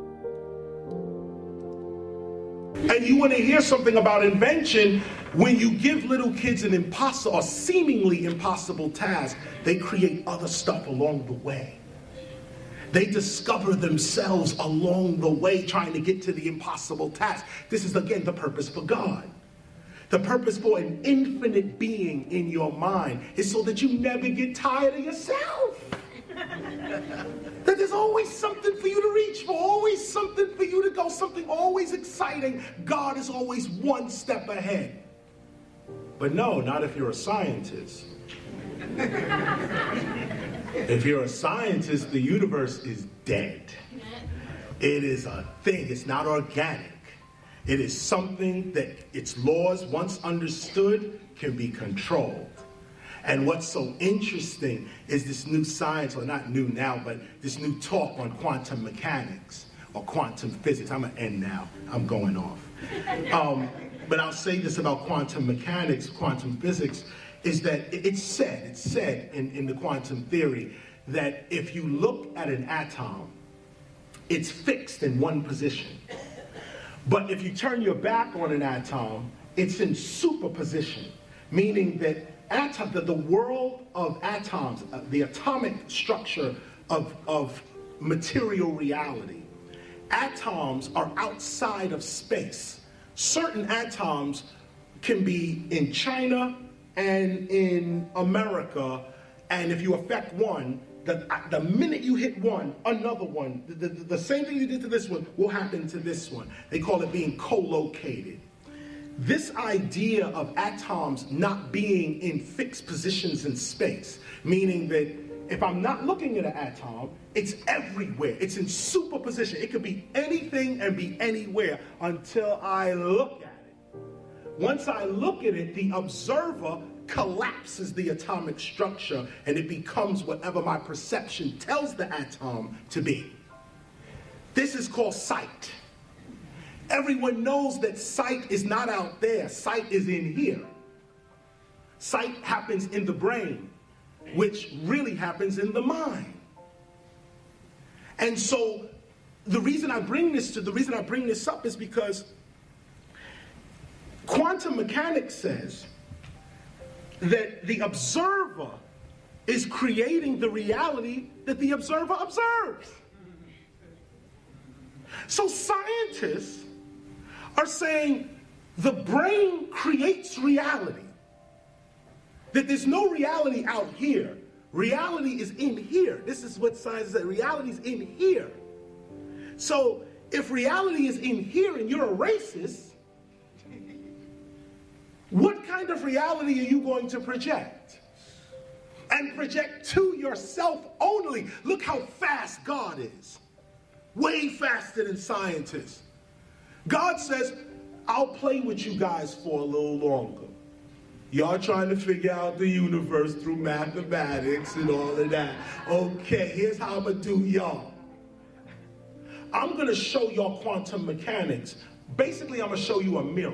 And you want to hear something about invention, when you give little kids an impossible or seemingly impossible task, they create other stuff along the way. They discover themselves along the way trying to get to the impossible task. This is, again, the purpose for God. The purpose for an infinite being in your mind is so that you never get tired of yourself. That there's always something for you to reach for, always something for you to go, something always exciting. God is always one step ahead. But no, not if you're a scientist. If you're a scientist, the universe is dead. It is a thing. It's not organic. It is something that its laws, once understood, can be controlled. And what's so interesting is this new science, or not new now, but this new talk on quantum mechanics or quantum physics. I'm going to end now. I'm going off. Um, but I'll say this about quantum mechanics, quantum physics, is that it's said, it's said in, in the quantum theory that if you look at an atom, it's fixed in one position. But if you turn your back on an atom, it's in superposition, meaning that atom, that the world of atoms, uh, the atomic structure of, of material reality, atoms are outside of space. Certain atoms can be in China and in America, and if you affect one, the, the minute you hit one, another one, the, the, the same thing you did to this one will happen to this one. They call it being co-located. This idea of atoms not being in fixed positions in space, meaning that if I'm not looking at an atom, it's everywhere. It's in superposition. It could be anything and be anywhere until I look at it. Once I look at it, the observer collapses the atomic structure and it becomes whatever my perception tells the atom to be. This is called sight. Everyone knows that sight is not out there. Sight is in here. Sight happens in the brain, which really happens in the mind. And so the reason I bring this to the reason I bring this up is because quantum mechanics says that the observer is creating the reality that the observer observes. So scientists are saying the brain creates reality. That there's no reality out here. Reality is in here. This is what science says. Reality is in here. So if reality is in here and you're a racist, what kind of reality are you going to project? And project to yourself only. Look how fast God is. Way faster than scientists. God says, I'll play with you guys for a little longer. Y'all trying to figure out the universe through mathematics and all of that. Okay, here's how I'm going to do y'all. I'm going to show y'all quantum mechanics. Basically, I'm going to show you a mirror.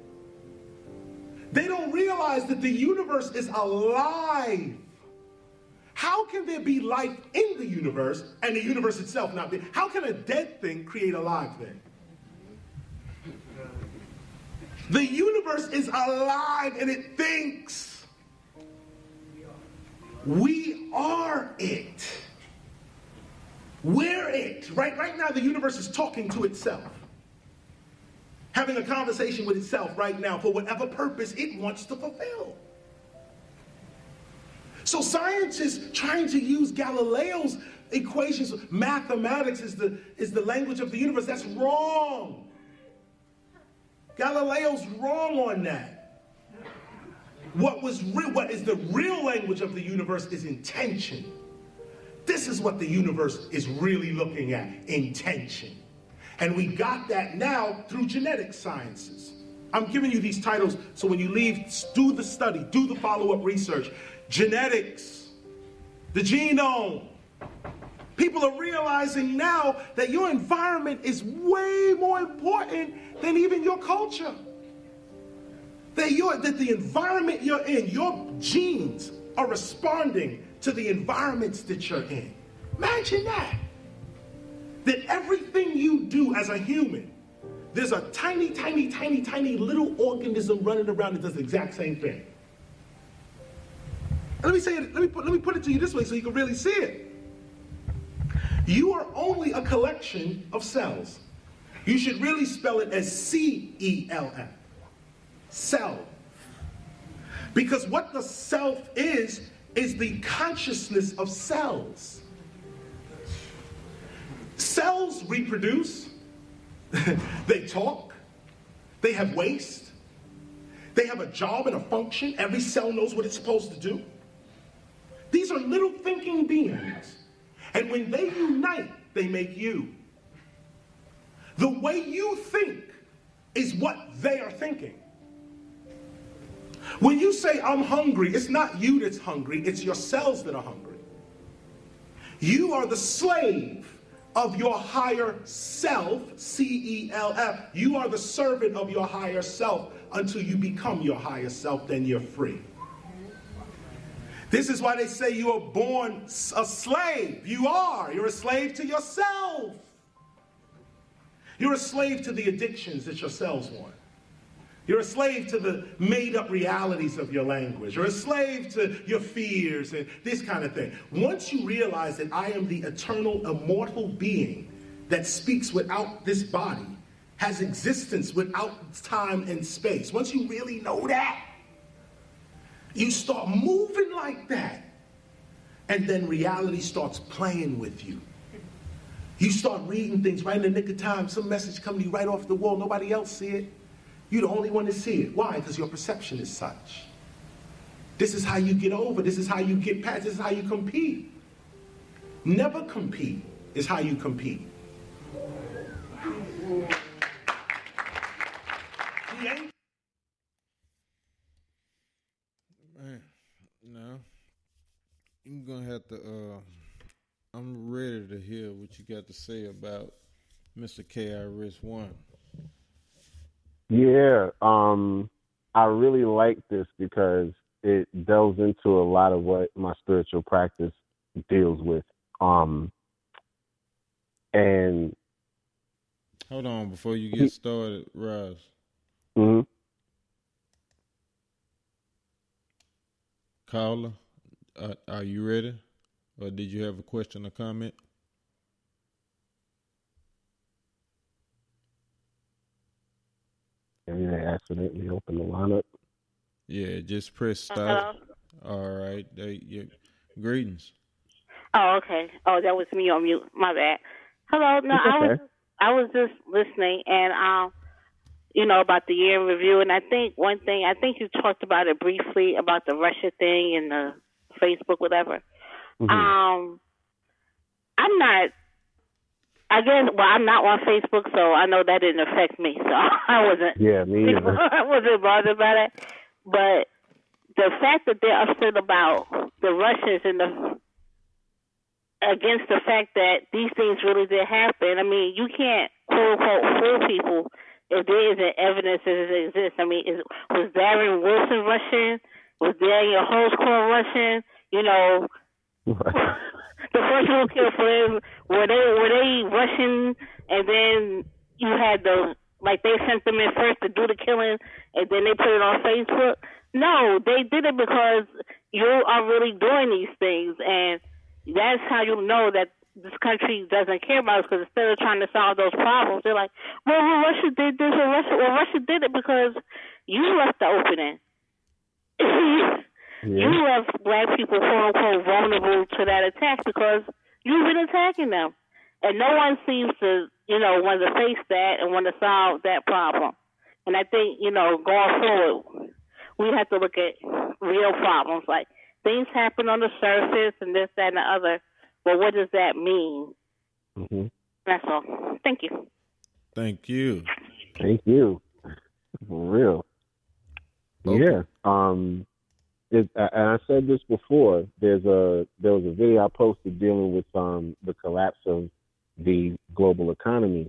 They don't realize that the universe is alive. How can there be life in the universe and the universe itself not be? How can a dead thing create a live thing? The universe is alive and it thinks. We are it. We're it. Right, right now the universe is talking to itself. Having a conversation with itself right now for whatever purpose it wants to fulfill. So scientists trying to use Galileo's equations, mathematics is the, is the language of the universe. That's wrong. Galileo's wrong on that. What was real, what is the real language of the universe is intention. This is what the universe is really looking at, intention. And we got that now through genetic sciences. I'm giving you these titles so when you leave, do the study, do the follow-up research. Genetics, the genome. People are realizing now that your environment is way more important than even your culture. That, you're, that the environment you're in, your genes are responding to the environments that you're in. Imagine that. That everything you do as a human, there's a tiny, tiny, tiny, tiny little organism running around that does the exact same thing. Let me say it, let me put, let me put it to you this way so you can really see it. You are only a collection of cells. You should really spell it as C E L F. Cell. Because what the self is, is the consciousness of cells. Cells reproduce. They talk. They have waste. They have a job and a function. Every cell knows what it's supposed to do. These are little thinking beings. And when they unite, they make you. The way you think is what they are thinking. When you say, I'm hungry, it's not you that's hungry, it's your cells that are hungry. You are the slave of your higher self, C E L F. You are the servant of your higher self until you become your higher self, then you're free. This is why they say you are born a slave. You are. You're a slave to yourself. You're a slave to the addictions that your cells want. You're a slave to the made-up realities of your language. You're a slave to your fears and this kind of thing. Once you realize that I am the eternal, immortal being that speaks without this body, has existence without time and space, once you really know that, you start moving like that, and then reality starts playing with you. You start reading things right in the nick of time. Some message comes to you right off the wall. Nobody else see it. You're the only one to see it. Why? Because your perception is such. This is how you get over. This is how you get past. This is how you compete. Never compete is how you compete. Man, I'm gonna have to. Uh, I'm ready to hear what you got to say about Mister K I R S One. Yeah, um, I really like this because it delves into a lot of what my spiritual practice deals with. Um, and hold on before you get started, Roz. Mm-hmm. Caller, uh, are you ready, or did you have a question or comment? Maybe they accidentally opened the lineup. Yeah, just press start. All right. They, yeah. Greetings. Oh, okay. Oh, that was me on mute. My bad. Hello. No, okay. I was I was just listening, and um, you know, about the year in review, and I think one thing I think you talked about it briefly about the Russia thing and the Facebook, whatever. Mm-hmm. Um, I'm not. I guess, well, I'm not on Facebook, so I know that didn't affect me. So I wasn't. Yeah, me either. I wasn't bothered by that. But the fact that they're upset about the Russians and the against the fact that these things really did happen. I mean, you can't quote unquote fool people if there isn't evidence that it exists. I mean, is, was Darren Wilson Russian? Was Daniel Holzclaw Russian? You know. The first who killed for them, were they were they Russian, and then you had the like they sent them in first to do the killing, and then they put it on Facebook. No, they did it because you are really doing these things, and that's how you know that this country doesn't care about us. Because instead of trying to solve those problems, they're like, well, well Russia did this, or Russia, well, Russia did it because you left the opening. Yeah. You left black people, quote unquote, vulnerable to that attack because you've been attacking them. And no one seems to, you know, want to face that and want to solve that problem. And I think, you know, going forward, we have to look at real problems. Like, things happen on the surface and this, that, and the other. But what does that mean? Mm-hmm. That's all. Thank you. Thank you. Thank you. For real. Okay. Yeah. Um, It, and I said this before. There's a there was a video I posted dealing with um, the collapse of the global economy,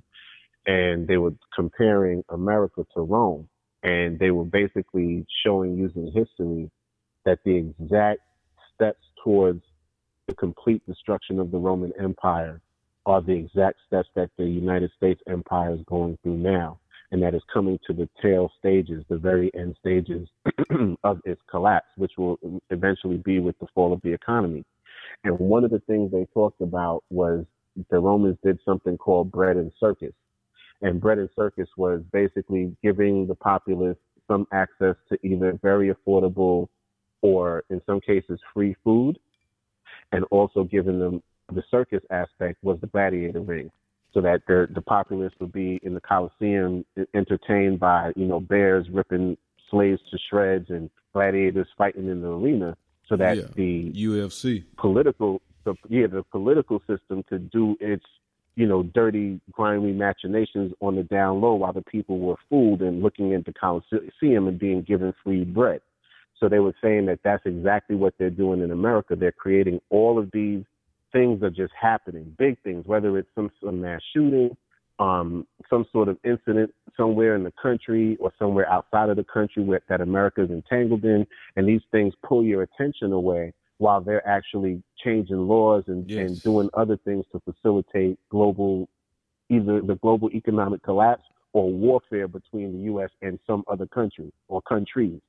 and they were comparing America to Rome, and they were basically showing using history that the exact steps towards the complete destruction of the Roman Empire are the exact steps that the United States Empire is going through now. And that is coming to the tail stages, the very end stages of its collapse, which will eventually be with the fall of the economy. And one of the things they talked about was the Romans did something called bread and circus. And bread and circus was basically giving the populace some access to either very affordable or, in some cases, free food, and also giving them the circus aspect was the gladiator ring. So that the, the populace would be in the Colosseum entertained by, you know, bears ripping slaves to shreds and gladiators fighting in the arena, so that yeah. the U F C political, the, yeah, the political system could do its, you know, dirty, grimy machinations on the down low while the people were fooled and looking into Colosseum and being given free bread. So they were saying that that's exactly what they're doing in America. They're creating all of these things are just happening, big things, whether it's some sort of mass shooting, um, some sort of incident somewhere in the country or somewhere outside of the country where, that America is entangled in. And these things pull your attention away while they're actually changing laws and, yes. and doing other things to facilitate global, either the global economic collapse or warfare between the U S and some other country or countries.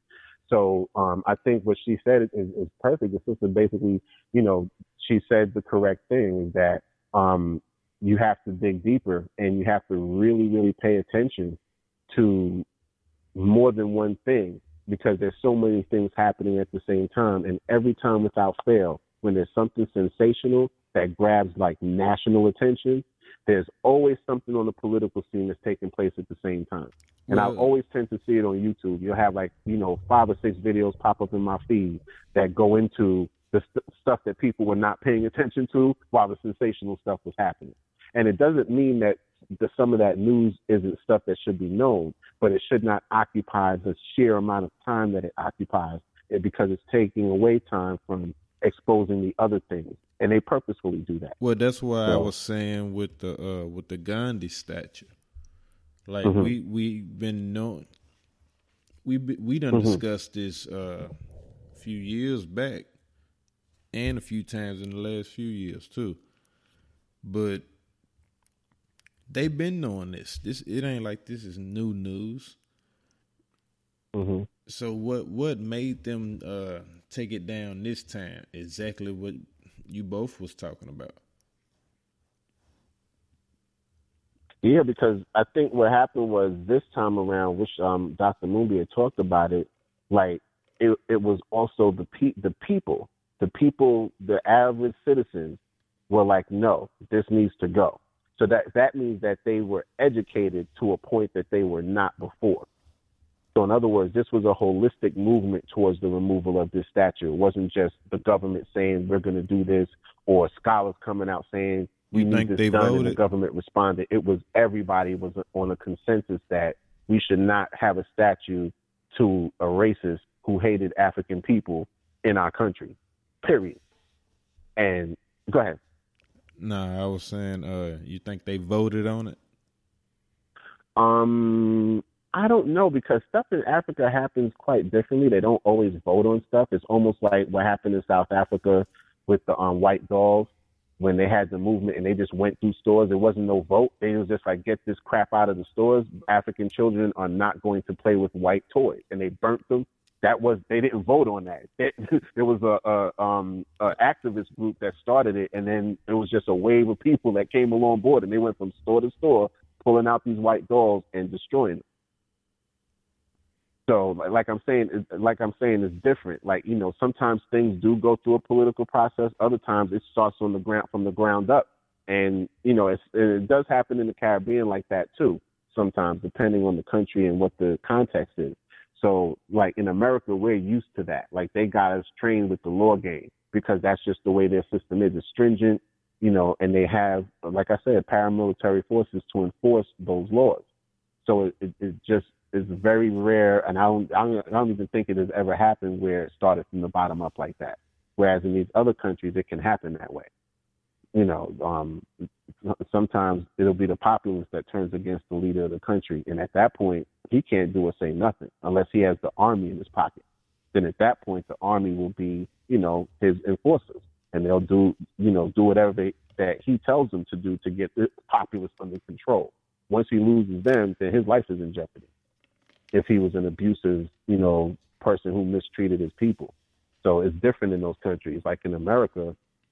So um, I think what she said is, is perfect. The sister basically, you know, she said the correct thing, that um, you have to dig deeper and you have to really, really pay attention to more than one thing, because there's so many things happening at the same time. And every time without fail, when there's something sensational that grabs like national attention, there's always something on the political scene that's taking place at the same time. And I always tend to see it on YouTube. You'll have like, you know, five or six videos pop up in my feed that go into the st- stuff that people were not paying attention to while the sensational stuff was happening. And it doesn't mean that the, some of that news isn't stuff that should be known, but it should not occupy the sheer amount of time that it occupies, because it's taking away time from exposing the other things, and they purposefully do that. Well, that's why so, I was saying with the uh, with the Gandhi statue, like mm-hmm. we we been known, we we done mm-hmm. discussed this uh, a few years back, and a few times in the last few years too, but they've been knowing this. This it ain't like this is new news. Mm-hmm. So what what made them uh, take it down this time? Exactly what you both was talking about. Yeah, because I think what happened was this time around, which um, Doctor Mumbi had talked about it, like it, it was also the pe- the people, the people, the average citizens were like, no, this needs to go. So that that means that they were educated to a point that they were not before. So in other words, this was a holistic movement towards the removal of this statue. It wasn't just the government saying we're going to do this, or scholars coming out saying we you need think this they done, voted? and the government responded. It was everybody was on a consensus that we should not have a statue to a racist who hated African people in our country, period. And go ahead. Nah, I was saying, uh, you think they voted on it? Um, I don't know, because stuff in Africa happens quite differently. They don't always vote on stuff. It's almost like what happened in South Africa with the um, white dolls when they had the movement and they just went through stores. There wasn't no vote. They was just like, get this crap out of the stores. African children are not going to play with white toys, and they burnt them. That was, they didn't vote on that. It, there was a, a, um, a activist group that started it, and then it was just a wave of people that came along board, and they went from store to store pulling out these white dolls and destroying them. So, like I'm saying, like I'm saying, it's different. Like, you know, sometimes things do go through a political process. Other times it starts on the ground from the ground up, and you know, it's, it does happen in the Caribbean like that too. Sometimes, depending on the country and what the context is. So, like in America, we're used to that. Like they got us trained with the law game because that's just the way their system is. It's stringent, you know, and they have, like I said, paramilitary forces to enforce those laws. So it, it, it just is very rare, and I don't, I don't, I don't even think it has ever happened where it started from the bottom up like that. Whereas in these other countries, it can happen that way. You know, um, sometimes it'll be the populace that turns against the leader of the country, and at that point, he can't do or say nothing unless he has the army in his pocket. Then at that point, the army will be, you know, his enforcers, and they'll do, you know, do whatever they, that he tells them to do to get the populace under control. Once he loses them, then his life is in jeopardy. If he was an abusive, you know, person who mistreated his people. So it's different in those countries. Like in America,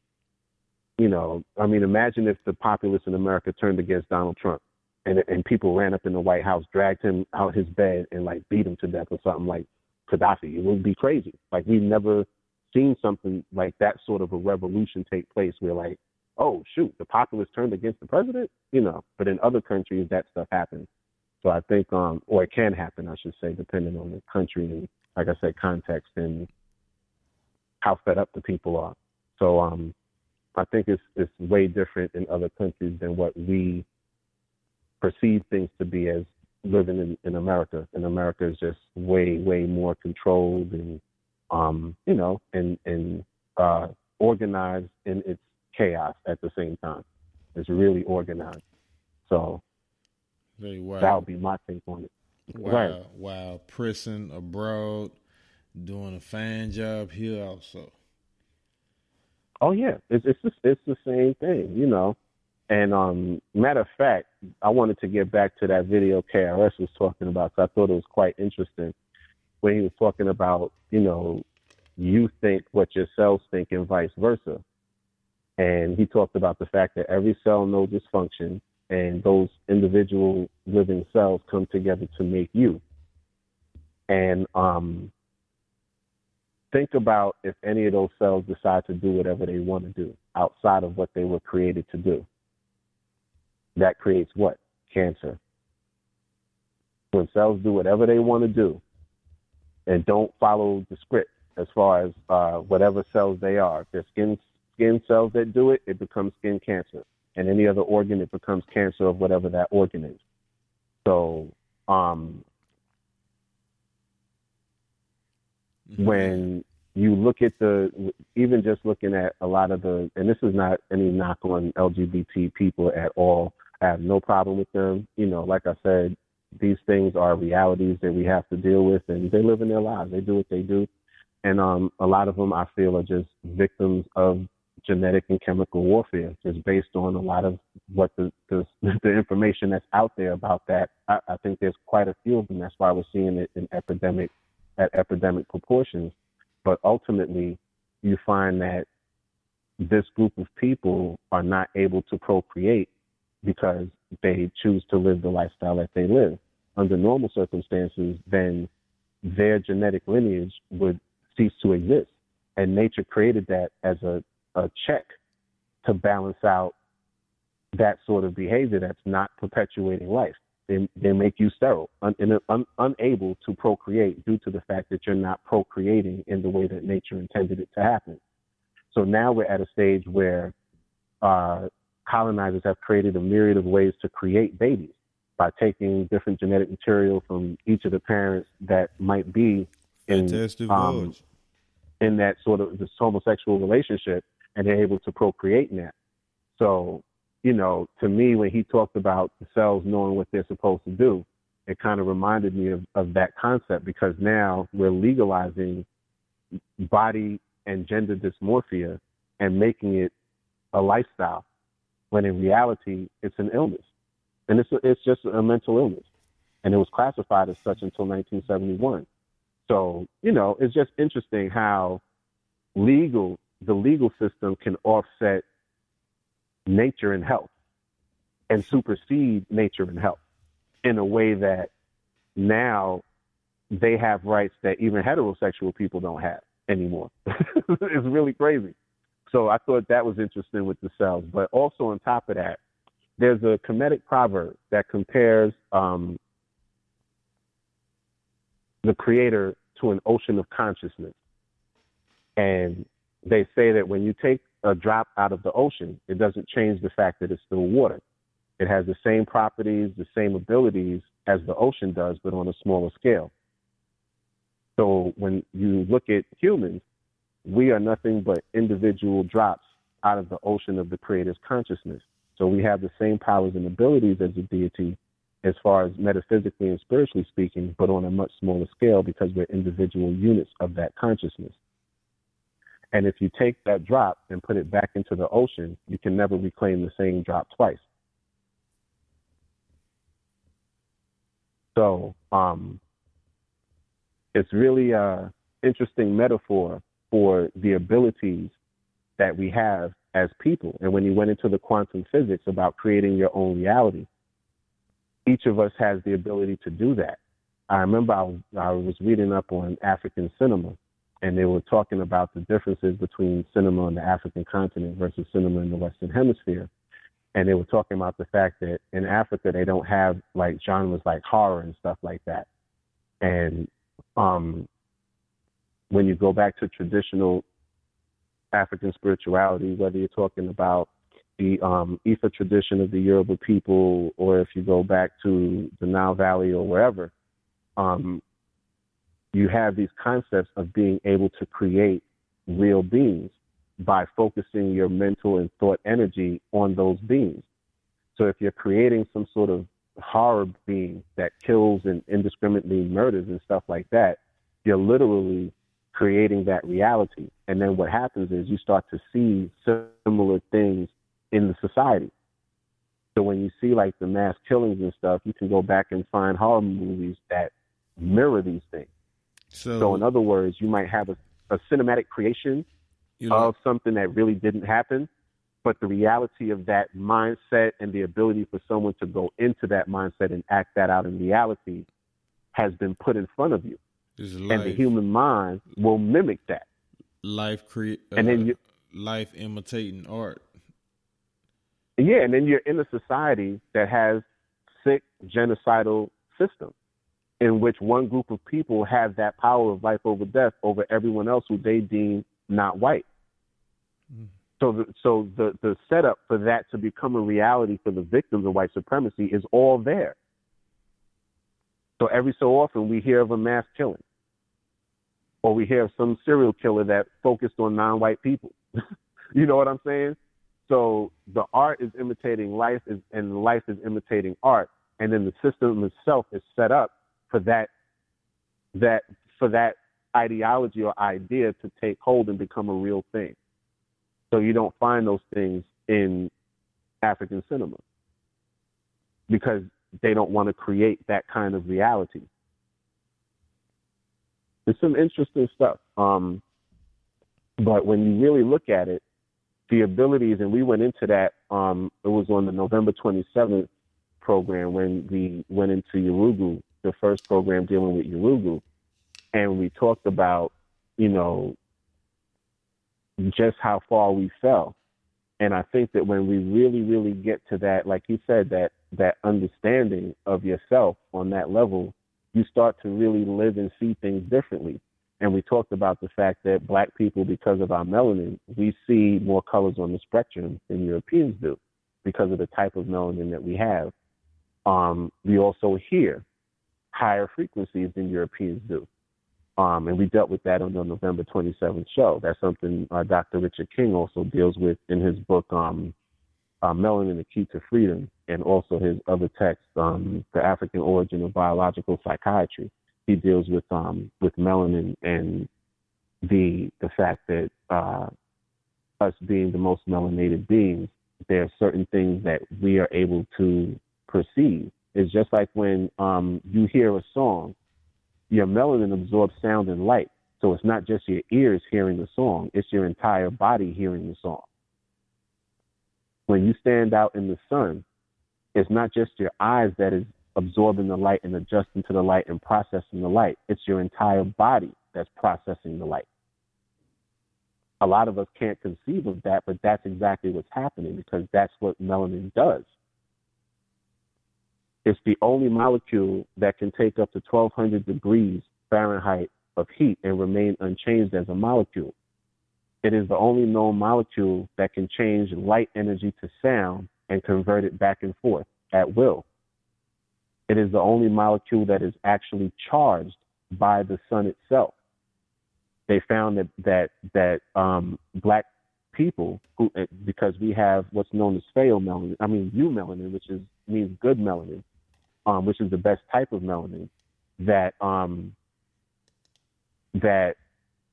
you know, I mean, imagine if the populace in America turned against Donald Trump and and people ran up in the White House, dragged him out his bed and like beat him to death or something like Gaddafi. It would be crazy. Like we've never seen something like that sort of a revolution take place where like, oh, shoot, the populace turned against the president, you know, but in other countries that stuff happens. So I think, um, or it can happen, I should say, depending on the country and, like I said, context and how fed up the people are. So um, I think it's it's way different in other countries than what we perceive things to be as living in, in America. And America is just way, way more controlled and, um, you know, and, and uh, organized in its chaos at the same time. It's really organized. So Very wild. That would be my take on it. Wow, Right. wow. Pressing abroad, doing a fine job here also. Oh yeah, it's it's the, it's the same thing, you know. And um, matter of fact, I wanted to get back to that video K R S was talking about because I thought it was quite interesting when he was talking about, you know, you think what your cells think and vice versa. And he talked about the fact that every cell knows its function, and those individual living cells come together to make you. And um, think about if any of those cells decide to do whatever they want to do outside of what they were created to do. That creates what? Cancer. When cells do whatever they want to do and don't follow the script as far as uh, whatever cells they are, if they're skin, skin cells that do it, it becomes skin cancer. And any other organ, it becomes cancer of whatever that organ is. So um, mm-hmm. when you look at the, even just looking at a lot of the, and this is not any knock on L G B T people at all. I have no problem with them. You know, like I said, these things are realities that we have to deal with, and they live in their lives. They do what they do. And um, a lot of them, I feel, are just victims of genetic and chemical warfare, just based on a lot of what the the, the information that's out there about that. I, I think there's quite a few of them. That's why we're seeing it in epidemic, at epidemic proportions. But ultimately, you find that this group of people are not able to procreate because they choose to live the lifestyle that they live. Under normal circumstances, then their genetic lineage would cease to exist. And nature created that as a, a check to balance out that sort of behavior that's not perpetuating life. They, they make you sterile, un, un, unable to procreate due to the fact that you're not procreating in the way that nature intended it to happen. So now we're at a stage where uh, colonizers have created a myriad of ways to create babies by taking different genetic material from each of the parents that might be in, um, in that sort of this homosexual relationship, and they're able to procreate in that. So, you know, to me, when he talked about the cells knowing what they're supposed to do, it kind of reminded me of, of that concept, because now we're legalizing body and gender dysmorphia and making it a lifestyle, when in reality, it's an illness. And it's, it's just a mental illness. And it was classified as such until nineteen seventy-one. So, you know, it's just interesting how legal, the legal system can offset nature and health and supersede nature and health in a way that now they have rights that even heterosexual people don't have anymore. It's really crazy. So I thought that was interesting with the cells. But also on top of that, there's a Kemetic proverb that compares um, the creator to an ocean of consciousness. And they say that when you take a drop out of the ocean, it doesn't change the fact that it's still water. It has the same properties, the same abilities as the ocean does, but on a smaller scale. So when you look at humans, we are nothing but individual drops out of the ocean of the creator's consciousness. So we have the same powers and abilities as a deity as far as metaphysically and spiritually speaking, but on a much smaller scale, because we're individual units of that consciousness. And if you take that drop and put it back into the ocean, you can never reclaim the same drop twice. So um, it's really an interesting metaphor for the abilities that we have as people. And when you went into the quantum physics about creating your own reality, each of us has the ability to do that. I remember I was, I was reading up on African cinema, and they were talking about the differences between cinema on the African continent versus cinema in the Western Hemisphere. And they were talking about the fact that in Africa, they don't have like genres like horror and stuff like that. And um, when you go back to traditional African spirituality, whether you're talking about the um, Ifa tradition of the Yoruba people, or if you go back to the Nile Valley or wherever, um, you have these concepts of being able to create real beings by focusing your mental and thought energy on those beings. So if you're creating some sort of horror being that kills and indiscriminately murders and stuff like that, you're literally creating that reality. And then what happens is you start to see similar things in the society. So when you see like the mass killings and stuff, you can go back and find horror movies that mirror these things. So, so in other words, you might have a, a cinematic creation you know, of something that really didn't happen, but the reality of that mindset and the ability for someone to go into that mindset and act that out in reality has been put in front of you. And the human mind will mimic that. Life cre- uh, and then you, life imitating art. Yeah, and then you're in a society that has sick genocidal system in which one group of people have that power of life over death over everyone else who they deem not white. Mm. So, the, so the, the setup for that to become a reality for the victims of white supremacy is all there. So every so often we hear of a mass killing, or we hear of some serial killer that focused on non-white people. You know what I'm saying? So the art is imitating life, is, and life is imitating art, and then the system itself is set up for that, that for that ideology or idea to take hold and become a real thing. So you don't find those things in African cinema because they don't want to create that kind of reality. It's some interesting stuff. Um, but when you really look at it, the abilities, and we went into that, um, it was on the November twenty-seventh program when we went into Yurugu, the first program dealing with Yurugu, and we talked about, you know, just how far we fell. And I think that when we really, really get to that, like you said, that that understanding of yourself on that level, you start to really live and see things differently. And we talked about the fact that Black people, because of our melanin, we see more colors on the spectrum than Europeans do because of the type of melanin that we have. Um, we also hear higher frequencies than Europeans do. Um, and we dealt with that on the November twenty-seventh show. That's something uh, Doctor Richard King also deals with in his book, um, uh, Melanin, the Key to Freedom, and also his other text, um, The African Origin of Biological Psychiatry. He deals with um, with melanin and the the fact that uh, us being the most melanated beings, there are certain things that we are able to perceive. It's just like when um, you hear a song, your melanin absorbs sound and light. So it's not just your ears hearing the song, it's your entire body hearing the song. When you stand out in the sun, it's not just your eyes that is absorbing the light and adjusting to the light and processing the light. It's your entire body that's processing the light. A lot of us can't conceive of that, but that's exactly what's happening because that's what melanin does. It's the only molecule that can take up to twelve hundred degrees Fahrenheit of heat and remain unchanged as a molecule. It is the only known molecule that can change light energy to sound and convert it back and forth at will. It is the only molecule that is actually charged by the sun itself. They found that that that um, Black people, who, because we have what's known as pheomelanin, I mean eumelanin, which is means good melanin, um, which is the best type of melanin, that um, that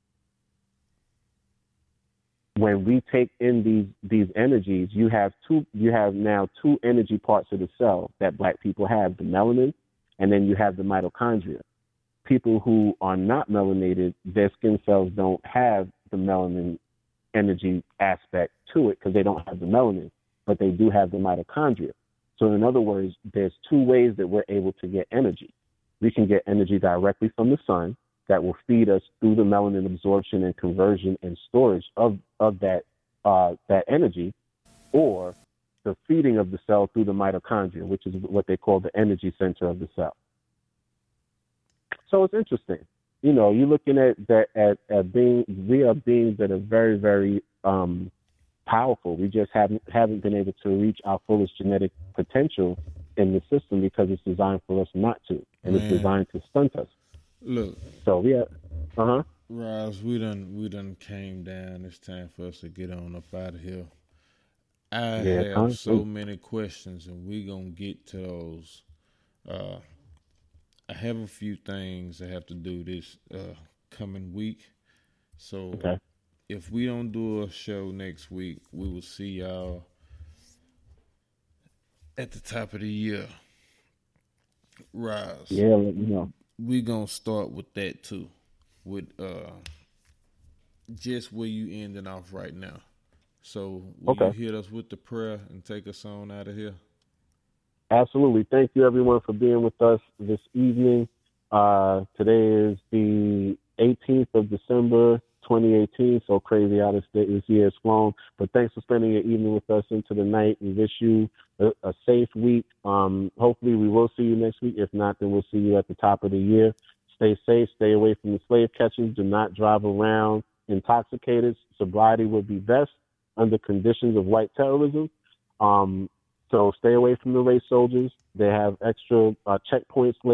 when we take in these these energies, you have two you have now two energy parts of the cell that Black people have, the melanin, and then you have the mitochondria. People who are not melanated, their skin cells don't have the melanin energy aspect to it because they don't have the melanin, but they do have the mitochondria. So in other words, there's two ways that we're able to get energy. We can get energy directly from the sun that will feed us through the melanin absorption and conversion and storage of, of that uh, that energy, or the feeding of the cell through the mitochondria, which is what they call the energy center of the cell. So it's interesting. You know, you're looking at that at, at being, we are beings that are very, very um, powerful. We just haven't haven't been able to reach our fullest genetic potential in the system because it's designed for us not to, and Man. It's designed to stunt us. Look. So we have, uh huh. Roz, we done we done came down. It's time for us to get on up out of here. I yeah, have so many questions, and we gonna get to those. Uh, I have a few things I have to do this uh, coming week. So okay. if we don't do a show next week, we will see y'all at the top of the year. Roz. Yeah, let me know. We gonna start with that too, with uh, just where you ending off right now. So will okay. you hit us with the prayer and take us on out of here? Absolutely. Thank you, everyone, for being with us this evening. Uh, today is the eighteenth of December, twenty eighteen. So crazy how this, this year has flown. But thanks for spending your evening with us into the night. We wish you a, a safe week. Um, hopefully we will see you next week. If not, then we'll see you at the top of the year. Stay safe. Stay away from the slave catchers. Do not drive around intoxicated. Sobriety would be best under conditions of white terrorism. Um, So stay away from the race soldiers. They have extra uh, checkpoints laid out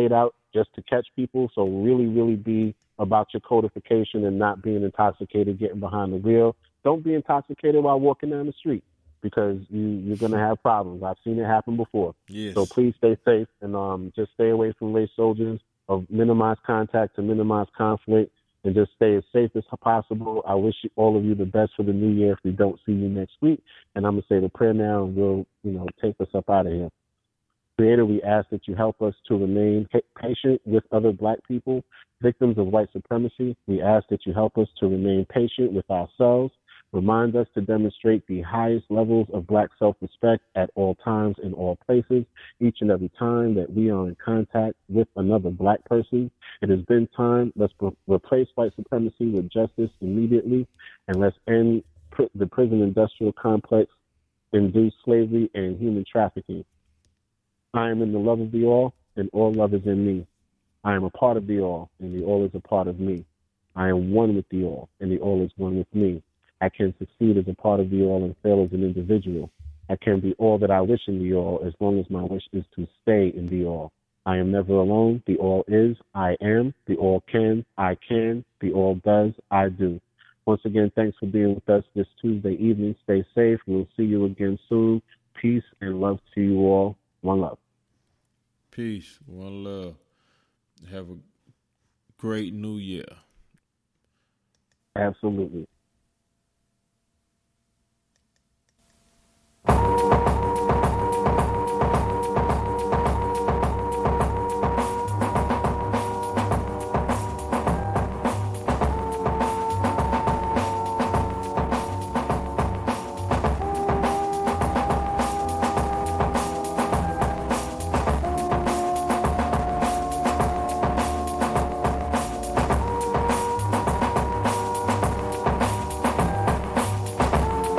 just to catch people. So really, really be about your codification and not being intoxicated, getting behind the wheel. Don't be intoxicated while walking down the street, because you, you're going to have problems. I've seen it happen before. Yes. So please stay safe and um, just stay away from race soldiers, or minimize contact to minimize conflict, and just stay as safe as possible. I wish all of you the best for the new year if we don't see you next week. And I'm going to say the prayer now, and we'll, you know, take us up out of here. Creator, we ask that you help us to remain patient with other black people, victims of white supremacy. We ask that you help us to remain patient with ourselves. Remind us to demonstrate the highest levels of black self-respect at all times in all places, each and every time that we are in contact with another black person. It has been time. Let's re- replace white supremacy with justice immediately, and let's end pr- the prison industrial complex, induced slavery, and human trafficking. I am in the love of the all, and all love is in me. I am a part of the all, and the all is a part of me. I am one with the all, and the all is one with me. I can succeed as a part of the all and fail as an individual. I can be all that I wish in the all, as long as my wish is to stay in the all. I am never alone. The all is, I am. The all can, I can. The all does, I do. Once again, thanks for being with us this Tuesday evening. Stay safe. We'll see you again soon. Peace and love to you all. One love. Peace. One love. Have a great new year. Absolutely.